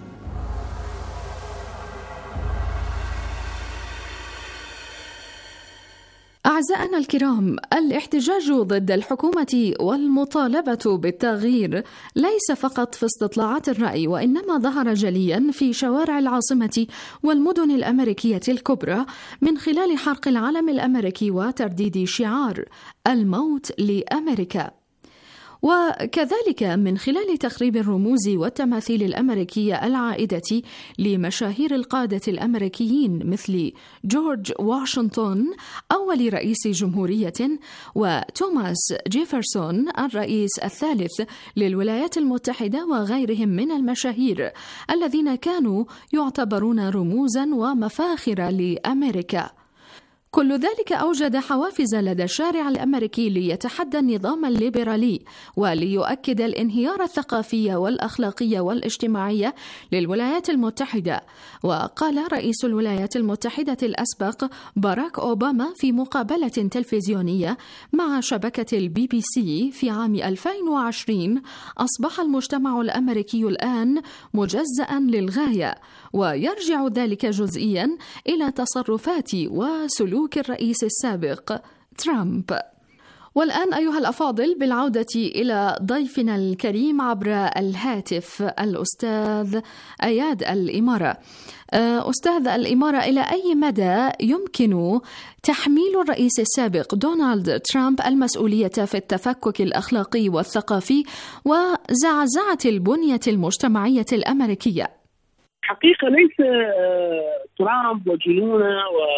أعزائنا الكرام، الاحتجاج ضد الحكومة والمطالبة بالتغيير ليس فقط في استطلاعات الرأي، وإنما ظهر جليا في شوارع العاصمة والمدن الأمريكية الكبرى من خلال حرق العلم الأمريكي وترديد شعار الموت لأمريكا، وكذلك من خلال تخريب الرموز والتماثيل الأمريكية العائدة لمشاهير القادة الأمريكيين مثل جورج واشنطن أول رئيس جمهورية، وتوماس جيفرسون الرئيس الثالث للولايات المتحدة، وغيرهم من المشاهير الذين كانوا يعتبرون رموزا ومفاخر لأمريكا. كل ذلك أوجد حوافز لدى الشارع الأمريكي ليتحدى النظام الليبرالي وليؤكد الانهيار الثقافي والأخلاقي والاجتماعي للولايات المتحدة. وقال رئيس الولايات المتحدة الأسبق باراك أوباما في مقابلة تلفزيونية مع شبكة البي بي سي في عام ألفين وعشرين: أصبح المجتمع الأمريكي الآن مجزأ للغاية، ويرجع ذلك جزئيا إلى تصرفات وسلوك الرئيس السابق ترامب. والآن أيها الأفاضل بالعودة إلى ضيفنا الكريم عبر الهاتف الأستاذ أياد الإمارة. أستاذ الإمارة، إلى أي مدى يمكن تحميل الرئيس السابق دونالد ترامب المسؤولية في التفكك الأخلاقي والثقافي وزعزعة البنية المجتمعية الأمريكية؟ حقيقة ليس ترامب وجنونه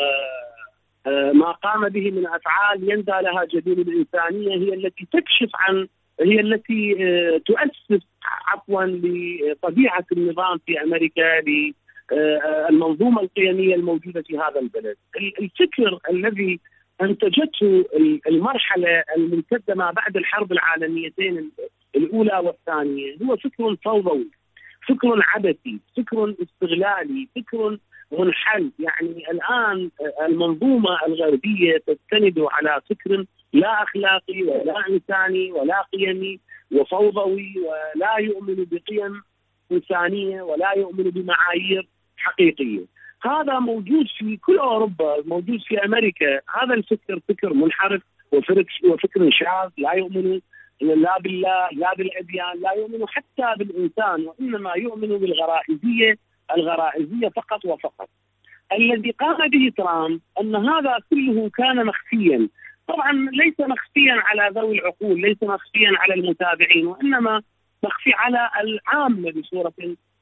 وما قام به من أفعال يندى لها جبين الإنسانية هي التي تكشف عن هي التي تؤسس عفوا لطبيعة النظام في أمريكا، للمنظومة القيمية الموجودة في هذا البلد. الفكر الذي أنتجته المرحلة الممتدة ما بعد الحرب العالميتين الأولى والثانية هو فكر فوضوي، فكر عبثي، فكر استغلالي، فكر منحل. يعني الآن المنظومة الغربية تستند على فكر لا أخلاقي ولا إنساني ولا قيمي وفوضوي، ولا يؤمن بقيم إنسانية ولا يؤمن بمعايير حقيقية. هذا موجود في كل أوروبا، موجود في أمريكا. هذا الفكر فكر منحرف وفكر شاذ، لا يؤمن لا بالله لا بالأديان، لا يؤمن حتى بالإنسان، وإنما يؤمن بالغرائزية الغرائزية فقط وفقط. الذي قام به ترامب أن هذا كله كان مخفيا، طبعا ليس مخفيا على ذوي العقول، ليس مخفيا على المتابعين، وإنما مخفي على العامة بصورة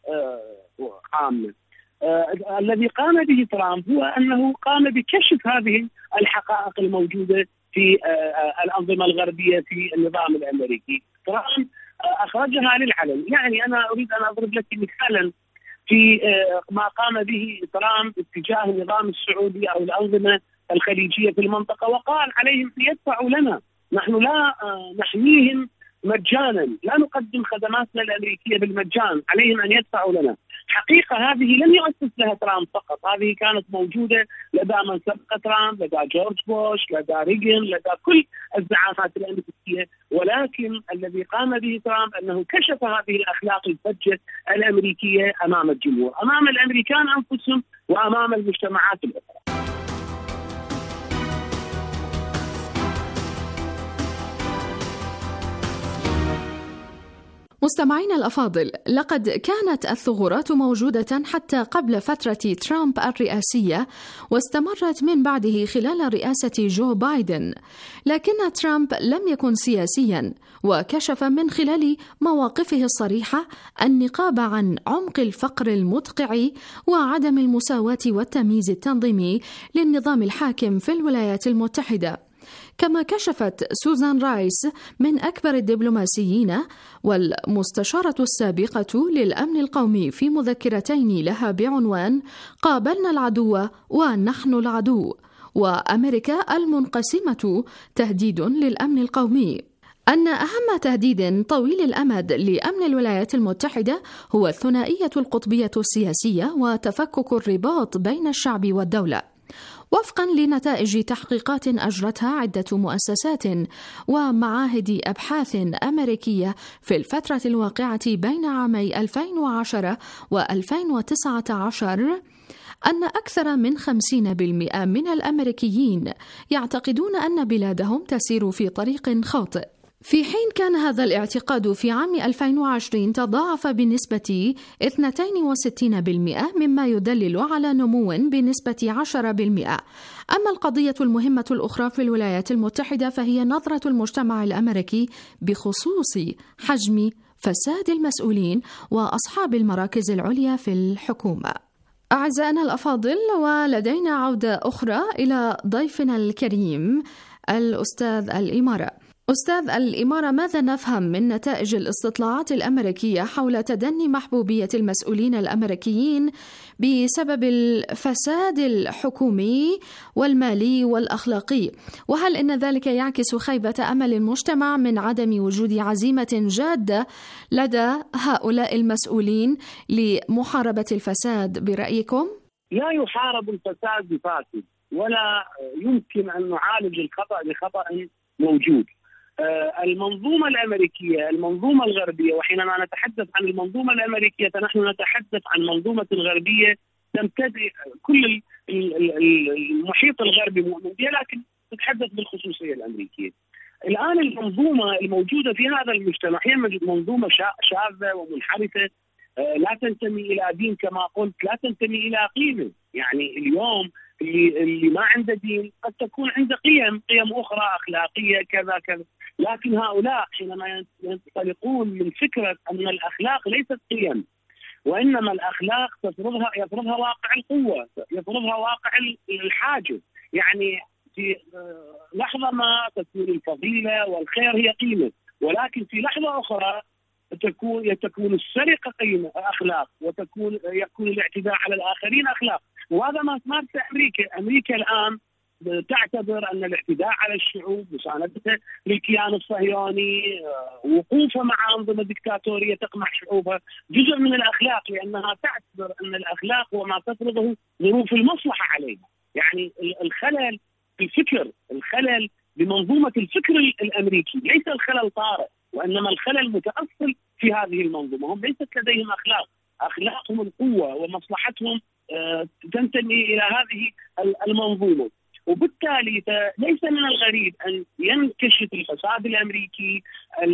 عامة. آه الذي قام به ترامب هو أنه قام بكشف هذه الحقائق الموجودة في آه الأنظمة الغربية في النظام الأمريكي. ترامب آه أخرجها للعلن. يعني أنا أريد أن أضرب لك مثالا في آه ما قام به ترامب اتجاه النظام السعودي أو الأنظمة الخليجية في المنطقة، وقال عليهم أن يدفعوا لنا، نحن لا آه نحميهم مجانا، لا نقدم خدماتنا الأمريكية بالمجان، عليهم أن يدفعوا لنا. حقيقة هذه لم يؤسس لها ترامب فقط، هذه كانت موجودة لدى من سبق ترامب، لدى جورج بوش، لدى ريغن، لدى كل الزعامات الأمريكية. ولكن الذي قام به ترامب أنه كشف هذه الأخلاق الفجة الأمريكية أمام الجمهور، أمام الأمريكان أنفسهم وأمام المجتمعات الأخرى. مستمعين الأفاضل، لقد كانت الثغرات موجودة حتى قبل فترة ترامب الرئاسية، واستمرت من بعده خلال رئاسة جو بايدن، لكن ترامب لم يكن سياسيا، وكشف من خلال مواقفه الصريحة النقاب عن عمق الفقر المدقع وعدم المساواة والتمييز التنظيمي للنظام الحاكم في الولايات المتحدة. كما كشفت سوزان رايس من أكبر الدبلوماسيين والمستشارة السابقة للأمن القومي في مذكرتين لها بعنوان قابلنا العدو ونحن العدو، وأمريكا المنقسمة تهديد للأمن القومي، أن أهم تهديد طويل الأمد لأمن الولايات المتحدة هو الثنائية القطبية السياسية وتفكك الرباط بين الشعب والدولة. وفقا لنتائج تحقيقات أجرتها عدة مؤسسات ومعاهد أبحاث أمريكية في الفترة الواقعة بين عامي ألفين وعشرة وألفين وتسعة عشر، أن أكثر من خمسين بالمئة من الأمريكيين يعتقدون أن بلادهم تسير في طريق خاطئ، في حين كان هذا الاعتقاد في عام ألفين وعشرين تضاعف بنسبة اثنين وستين بالمئة، مما يدلل على نمو بنسبة عشرة بالمئة. أما القضية المهمة الأخرى في الولايات المتحدة فهي نظرة المجتمع الأمريكي بخصوص حجم فساد المسؤولين وأصحاب المراكز العليا في الحكومة. أعزائنا الأفاضل، ولدينا عودة أخرى إلى ضيفنا الكريم الأستاذ الإمارة. أستاذ الإمارة، ماذا نفهم من نتائج الاستطلاعات الأمريكية حول تدني محبوبية المسؤولين الأمريكيين بسبب الفساد الحكومي والمالي والأخلاقي؟ وهل إن ذلك يعكس خيبة أمل المجتمع من عدم وجود عزيمة جادة لدى هؤلاء المسؤولين لمحاربة الفساد برأيكم؟ لا يحارب الفساد بفاسد، ولا يمكن أن نعالج الخطأ بخطأ موجود. المنظومة الأمريكية، المنظومة الغربية، وحينما نتحدث عن المنظومة الأمريكية فنحن نتحدث عن منظومة غربية تمتد كل المحيط الغربي مؤمن بها، لكن نتحدث بالخصوصية الأمريكية. الآن المنظومة الموجودة في هذا المجتمع هي منظومة شاذة ومنحرفة، لا تنتمي إلى دين كما قلت، لا تنتمي إلى قيمة. يعني اليوم اللي اللي ما عنده دين قد تكون عنده قيم قيم أخرى أخلاقية كذا كذا، لكن هؤلاء حينما ينطلقون من فكرة أن الأخلاق ليست قيم، وإنما الأخلاق تفرضها يفرضها واقع القوة، يفرضها واقع الحاجة. يعني في لحظة ما تكون الفضيلة والخير هي قيمة، ولكن في لحظة أخرى تكون تكون السرقة قيمة أخلاق، وتكون يكون الاعتداء على الآخرين أخلاق. وهذا ما تمارسه أمريكا. أمريكا الآن تعتبر أن الاعتداء على الشعوب، مساندتها للكيان الصهيوني، وقوفها مع أنظمة ديكتاتورية تقمع شعوبها جزء من الأخلاق، لأنها تعتبر أن الأخلاق هو ما تفرضه ظروف المصلحة عليها. يعني الخلل في الفكر، الخلل بمنظومة الفكر الأمريكي ليس الخلل طارئ، وإنما الخلل متأصل في هذه المنظومة. هم ليست لديهم أخلاق، أخلاقهم القوة ومصلحتهم تنتمي إلى هذه المنظومة. وبالتالي ليس من الغريب أن ينكشف الفساد الأمريكي،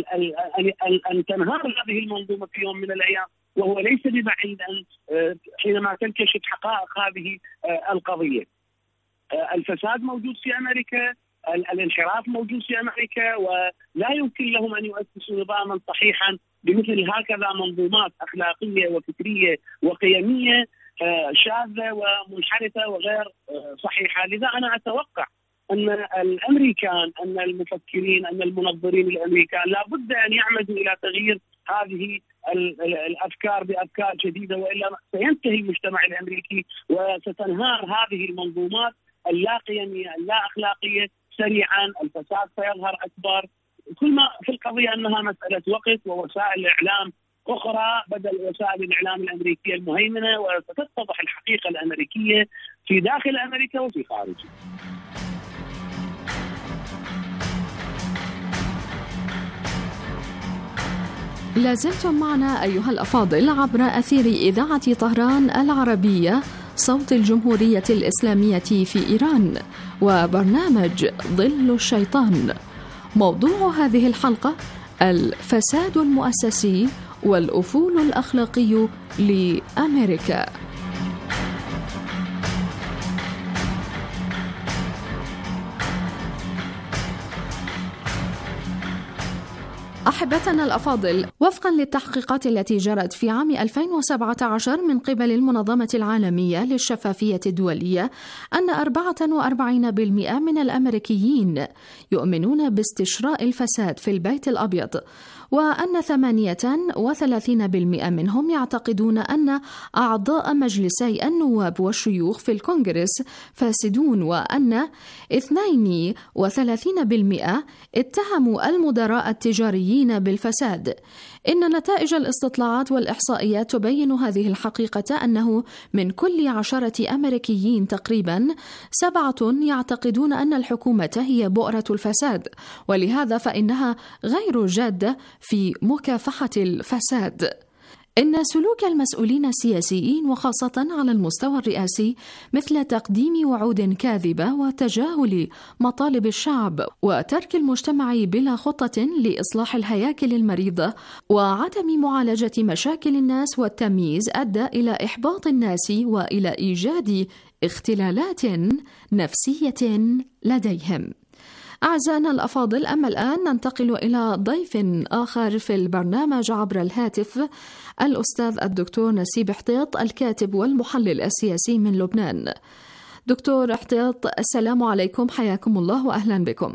أن تنهار هذه المنظومة في يوم من الأيام، وهو ليس ببعيد أن حينما تنكشف حقائق هذه القضية. الفساد موجود في أمريكا، الانحراف موجود في أمريكا، ولا يمكن لهم أن يؤسسوا نظاما صحيحا بمثل هكذا منظومات أخلاقية وفكرية وقيمية شاذة ومنحرفة وغير صحيحة. لذا أنا أتوقع أن الأمريكان، أن المفكرين، أن المنظرين الأمريكان لابد أن يعمدوا إلى تغيير هذه الأفكار بأفكار جديدة، وإلا سينتهي المجتمع الأمريكي وستنهار هذه المنظومات اللا قيمية اللا أخلاقية سريعا. الفساد سيظهر أكبر. كل ما في القضية أنها مسألة وقت ووسائل إعلام أخرى بدل وسائل الإعلام الأمريكية المهيمنة، وستتضح الحقيقة الأمريكية في داخل أمريكا وفي خارجها. لازلتم معنا أيها الأفاضل عبر أثير إذاعة طهران العربية صوت الجمهورية الإسلامية في إيران، وبرنامج ظل الشيطان. موضوع هذه الحلقة: الفساد المؤسسي والأفول الأخلاقي لأمريكا. أحبتنا الأفاضل، وفقا للتحقيقات التي جرت في عام ألفين وسبعة عشر من قبل المنظمة العالمية للشفافية الدولية، أن أربعة وأربعين بالمئة من الأمريكيين يؤمنون باستشراء الفساد في البيت الأبيض، وأن ثمانية وثلاثين بالمئة منهم يعتقدون أن أعضاء مجلسي النواب والشيوخ في الكونغرس فاسدون، وأن اثنين وثلاثين بالمئة اتهموا المدراء التجاريين بالفساد. إن نتائج الاستطلاعات والإحصائيات تبين هذه الحقيقة، أنه من كل عشرة أمريكيين تقريبا سبعة يعتقدون أن الحكومة هي بؤرة الفساد، ولهذا فإنها غير جادة في مكافحة الفساد. إن سلوك المسؤولين السياسيين وخاصة على المستوى الرئاسي مثل تقديم وعود كاذبة وتجاهل مطالب الشعب وترك المجتمع بلا خطة لإصلاح الهياكل المريضة وعدم معالجة مشاكل الناس والتمييز أدى إلى إحباط الناس وإلى إيجاد اختلالات نفسية لديهم. أعزائنا الأفاضل، أما الآن ننتقل إلى ضيف آخر في البرنامج عبر الهاتف، الأستاذ الدكتور نسيب حطيط، الكاتب والمحلل السياسي من لبنان. دكتور حطيط، السلام عليكم، حياكم الله وأهلا بكم.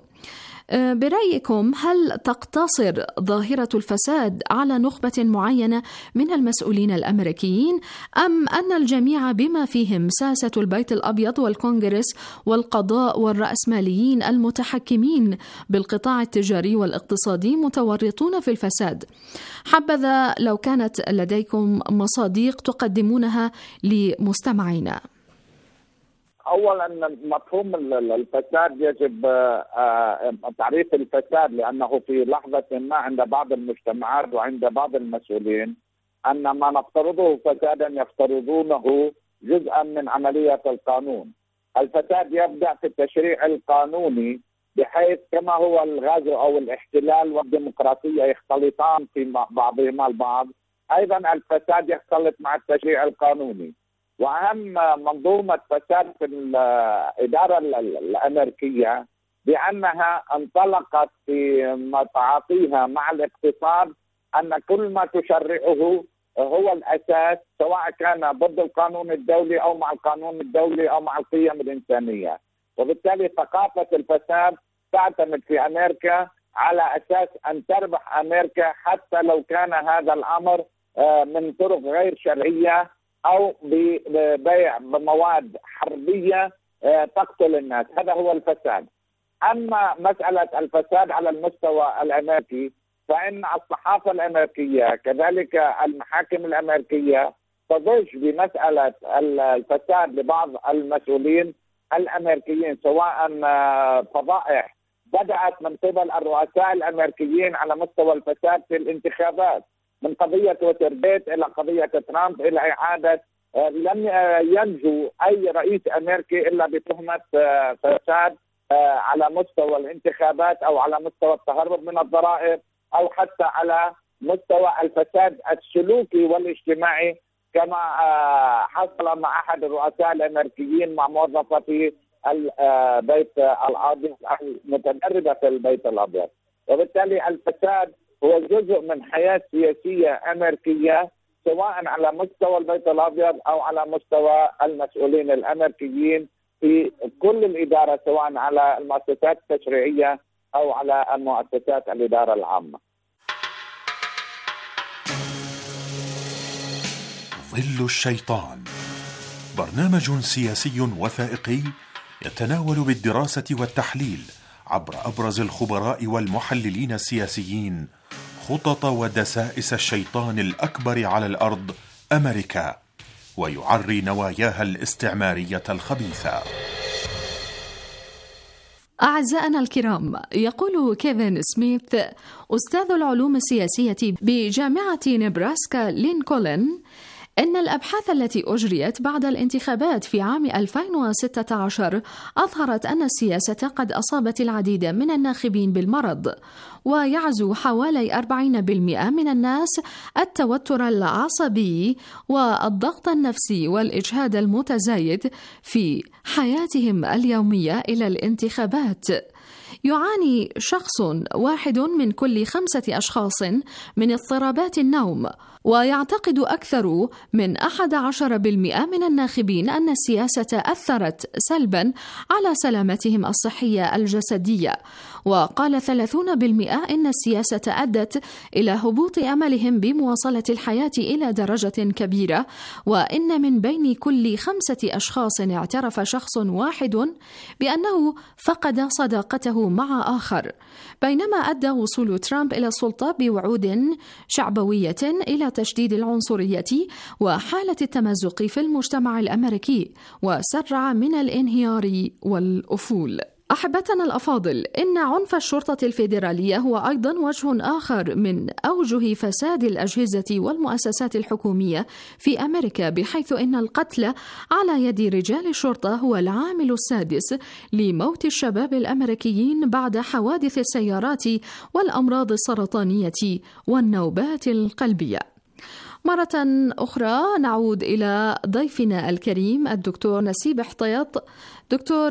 برأيكم، هل تقتصر ظاهرة الفساد على نخبة معينة من المسؤولين الأمريكيين، أم أن الجميع بما فيهم ساسة البيت الأبيض والكونغرس والقضاء والرأسماليين المتحكمين بالقطاع التجاري والاقتصادي متورطون في الفساد؟ حبذا لو كانت لديكم مصادق تقدمونها لمستمعينا. اولا مفهوم الفساد يجب تعريف الفساد، لانه في لحظه ما عند بعض المجتمعات وعند بعض المسؤولين ان ما نفترضه فسادا يفترضونه جزءا من عمليه القانون. الفساد يبدا في التشريع القانوني، بحيث كما هو الغزو او الاحتلال والديمقراطيه يختلطان في بعضهما البعض، ايضا الفساد يختلط مع التشريع القانوني. وأهم منظومة فساد في الإدارة الأمريكية بأنها انطلقت في تعاطيها مع الاقتصاد أن كل ما تشرعه هو الأساس، سواء كان ضد القانون الدولي أو مع القانون الدولي أو مع القيم الإنسانية. وبالتالي ثقافة الفساد تعتمد في أمريكا على أساس أن تربح أمريكا، حتى لو كان هذا الأمر من طرق غير شرعية أو ببيع بمواد حربية تقتل الناس. هذا هو الفساد. أما مسألة الفساد على المستوى الأمريكي، فإن الصحافة الأمريكية كذلك المحاكم الأمريكية تضج بمسألة الفساد لبعض المسؤولين الأمريكيين، سواء فضائح بدأت من قبل الرؤساء الأمريكيين على مستوى الفساد في الانتخابات، من قضية ووترغيت إلى قضية ترامب إلى إعادة. لم ينجو أي رئيس أمريكي إلا بتهمة فساد على مستوى الانتخابات أو على مستوى التهرب من الضرائب أو حتى على مستوى الفساد السلوكي والاجتماعي، كما حصل مع أحد الرؤساء الأمريكيين مع موظفة في البيت الأبيض المتدربة في البيت الأبيض. وبالتالي الفساد هو جزء من حياة سياسية أمريكية، سواء على مستوى البيت الأبيض أو على مستوى المسؤولين الأمريكيين في كل الإدارة، سواء على المؤسسات التشريعية أو على المؤسسات الإدارة العامة. ظل الشيطان، برنامج سياسي وثائقي يتناول بالدراسة والتحليل عبر أبرز الخبراء والمحللين السياسيين خطط ودسائس الشيطان الأكبر على الأرض أمريكا، ويعري نواياها الاستعمارية الخبيثة. أعزائنا الكرام، يقول كيفن سميث أستاذ العلوم السياسية بجامعة نبراسكا لينكولن إن الأبحاث التي أجريت بعد الانتخابات في عام ألفين وستة عشر أظهرت أن السياسة قد أصابت العديد من الناخبين بالمرض، ويعزو حوالي أربعين بالمئة من الناس التوتر العصبي والضغط النفسي والإجهاد المتزايد في حياتهم اليومية إلى الانتخابات. يعاني شخص واحد من كل خمسة أشخاص من اضطرابات النوم، ويعتقد أكثر من أحد عشر بالمئة من الناخبين أن السياسة أثرت سلبا على سلامتهم الصحية الجسدية، وقال ثلاثون بالمئة إن السياسة أدت إلى هبوط أملهم بمواصلة الحياة إلى درجة كبيرة، وإن من بين كل خمسة أشخاص اعترف شخص واحد بأنه فقد صداقته مع آخر، بينما أدى وصول ترامب إلى السلطة بوعود شعبوية إلى تشديد العنصرية وحالة التمزق في المجتمع الأمريكي، وسرع من الانهيار والأفول. أحبتنا الأفاضل، إن عنف الشرطة الفيدرالية هو أيضا وجه آخر من أوجه فساد الأجهزة والمؤسسات الحكومية في أمريكا، بحيث إن القتل على يد رجال الشرطة هو العامل السادس لموت الشباب الأمريكيين بعد حوادث السيارات والأمراض السرطانية والنوبات القلبية. مرة أخرى نعود إلى ضيفنا الكريم الدكتور نسيب حطيط. دكتور،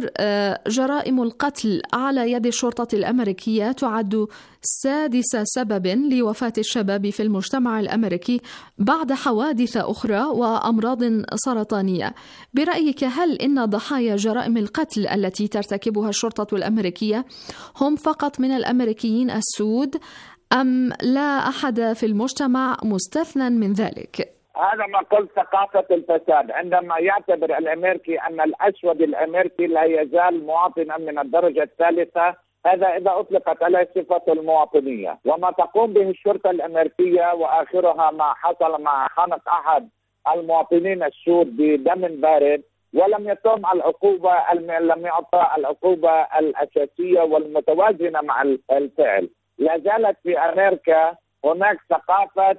جرائم القتل على يد الشرطة الأمريكية تعد سادس سبب لوفاة الشباب في المجتمع الأمريكي بعد حوادث أخرى وأمراض سرطانية. برأيك، هل إن ضحايا جرائم القتل التي ترتكبها الشرطة الأمريكية هم فقط من الأمريكيين السود، أم لا أحد في المجتمع مستثنى من ذلك؟ هذا ما قلت، ثقافة الفساد. عندما يعتبر الأمريكي أن الأسود الأمريكي لا يزال مواطنا من الدرجة الثالثة، هذا إذا أطلقت عليه صفة المواطنية. وما تقوم به الشرطة الأمريكية وآخرها ما حصل مع خنق أحد المواطنين السود بدم بارد، ولم يتم العقوبة، لم يعطى العقوبة الأساسية والمتوازنة مع الفعل. لا زالت في أمريكا هناك ثقافة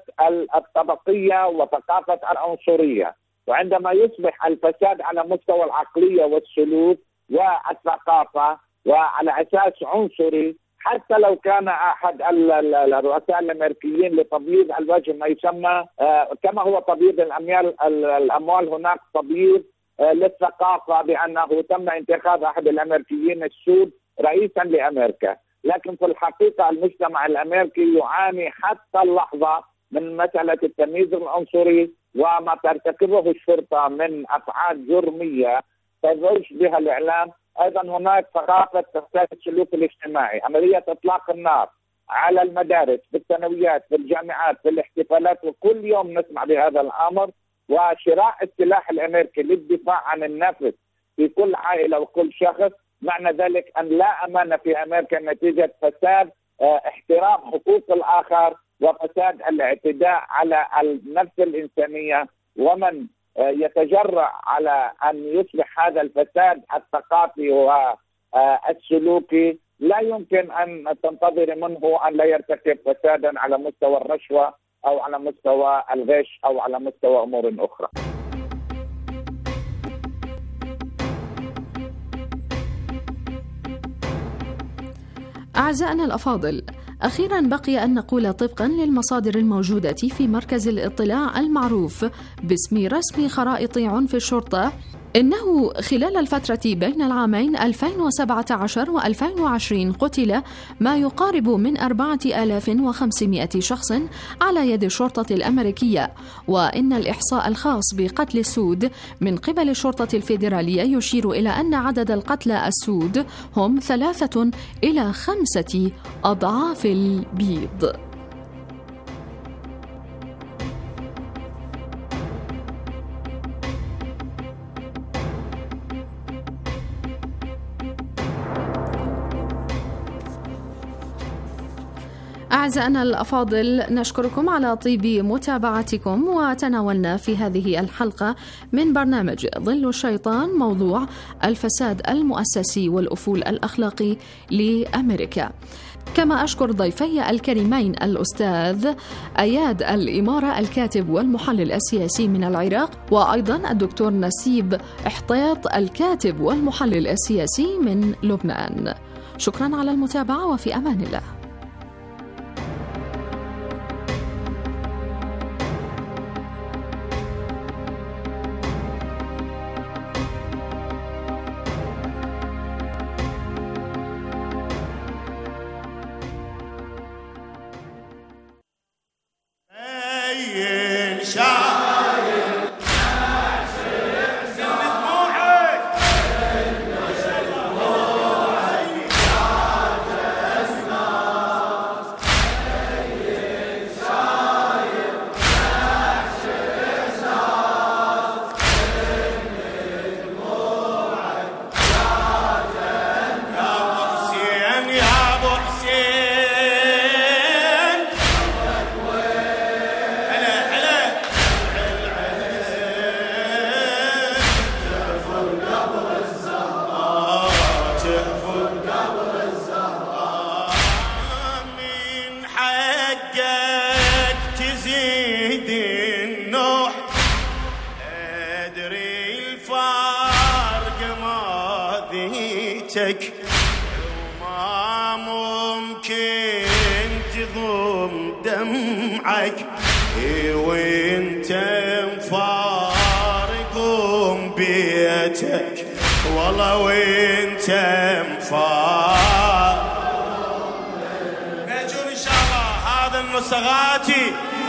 الطبقية وثقافة العنصرية، وعندما يصبح الفساد على مستوى العقلية والسلوك والثقافة وعلى أساس عنصري، حتى لو كان أحد الرؤساء الأمريكيين لتبييض الوجه ما يسمى كما هو تبييض الأموال، هناك تبييض للثقافة بأنه تم انتخاب أحد الأمريكيين السود رئيسا لأمريكا. لكن في الحقيقة المجتمع الأمريكي يعاني حتى اللحظة من مسألة التمييز العنصري، وما ترتكبه الشرطة من أفعال جرمية تضج بها الإعلام. أيضا هناك ثقافة فساد السلوك الاجتماعي، عملية إطلاق النار على المدارس، في الثانويات، في الجامعات، في الاحتفالات، وكل يوم نسمع بهذا الأمر. وشراء السلاح الأمريكي للدفاع عن النفس في كل عائلة وكل شخص، معنى ذلك أن لا أمان في أمريكا نتيجة فساد احترام حقوق الآخر وفساد الاعتداء على النفس الإنسانية. ومن يتجرأ على أن يصبح هذا الفساد الثقافي والسلوكي لا يمكن أن تنتظر منه أن لا يرتكب فسادا على مستوى الرشوة أو على مستوى الغش أو على مستوى أمور أخرى. أعزائنا الأفاضل، أخيرا بقي أن نقول طبقا للمصادر الموجودة في مركز الاطلاع المعروف باسم رسم خرائط عنف الشرطة، إنه خلال الفترة بين العامين ألفين وسبعة عشر وألفين وعشرين قتل ما يقارب من أربعة آلاف وخمسمائة شخص على يد الشرطة الأمريكية، وإن الإحصاء الخاص بقتل السود من قبل الشرطة الفيدرالية يشير إلى أن عدد القتلى السود هم ثلاثة إلى خمسة أضعاف البيض. أعزائنا الأفاضل، نشكركم على طيب متابعتكم، وتناولنا في هذه الحلقة من برنامج ظل الشيطان موضوع الفساد المؤسسي والأفول الأخلاقي لأمريكا. كما أشكر ضيفي الكريمين الأستاذ أياد الإمارة الكاتب والمحلل السياسي من العراق، وأيضا الدكتور نسيب إحطيط الكاتب والمحلل السياسي من لبنان. شكرا على المتابعة وفي أمان الله. وما ممكن تضم دمعك وانت مفارق بيتك، والله وانت مفارق. نجون ان شاء الله هذا النسغاتي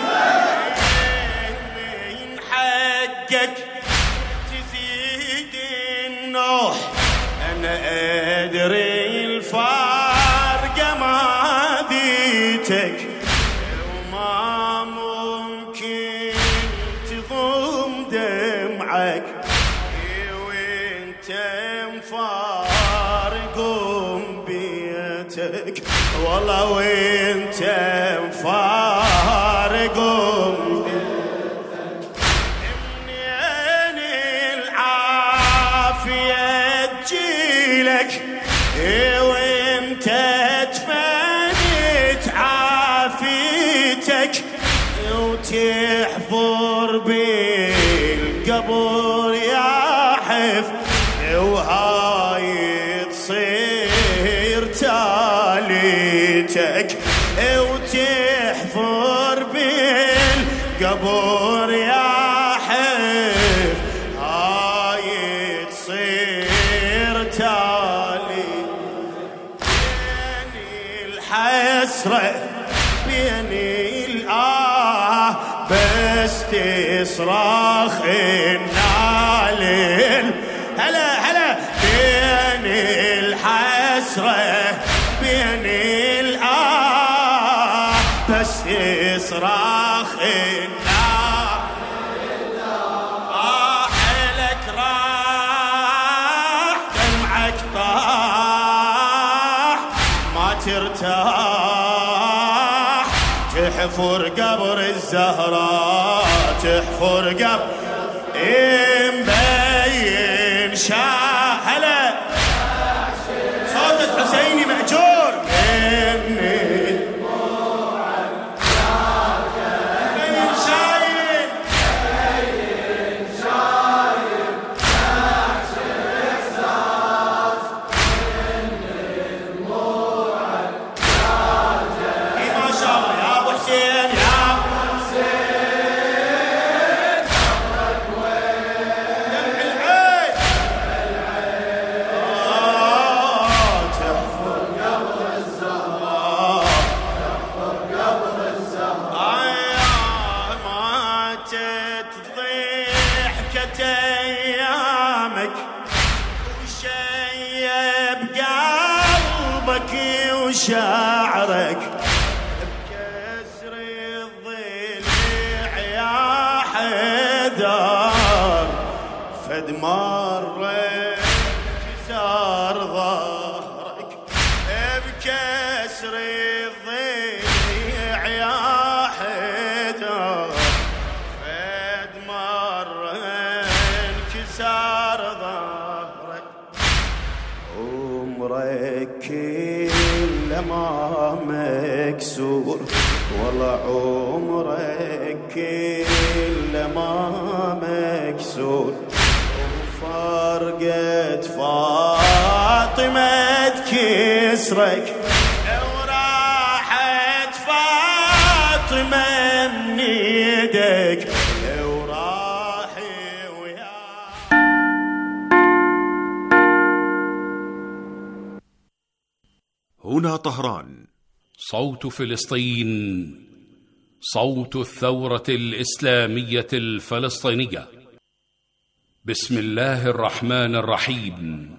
من حقك تزيد النوح، أنا أدري الفارق ما ذيتك وما ممكن تضم دمعك وانت مفارق بيتك، والله وانت مفارق بيتك. منين العافية تجيلك وانت تفنيت عافيتك وتحفر بالقبر يا حف، وهاي تصير تاليتك وتحفر بالقبر يا حف، هاي تصير تاليتك. الحسرة بين الآه بس تصرخ النالل، هلا هلا بين الحسرة بين الآه بس تصرخ النالل. راح لك راح دمعك طاح ما ترتاح، تحفر قبر الزهراء تحفر قبر مبين شاهلة صوت الحسيني مأجور مني مبين شايل مبين شايل نعش إحساس مني دموعك اي ما شاء الله يا ابو حسين يا ابو حسين صبرك وين دمع العين تحفر قبر الزهراء تحفر قبر الزهراء ماتت ضحكة ايامك وشيب قلبك وشعرك بكسر الضلع يا حيدر، فد مرة كسر ظهرك بكسر الضلع عمرك كلما مكسور، والله عمرك كلما مكسور، وفرقت فاطمة كسرك، وراحت فاطمة من يدك، وراحي ويا. هنا طهران، صوت فلسطين، صوت الثورة الإسلامية الفلسطينية. بسم الله الرحمن الرحيم.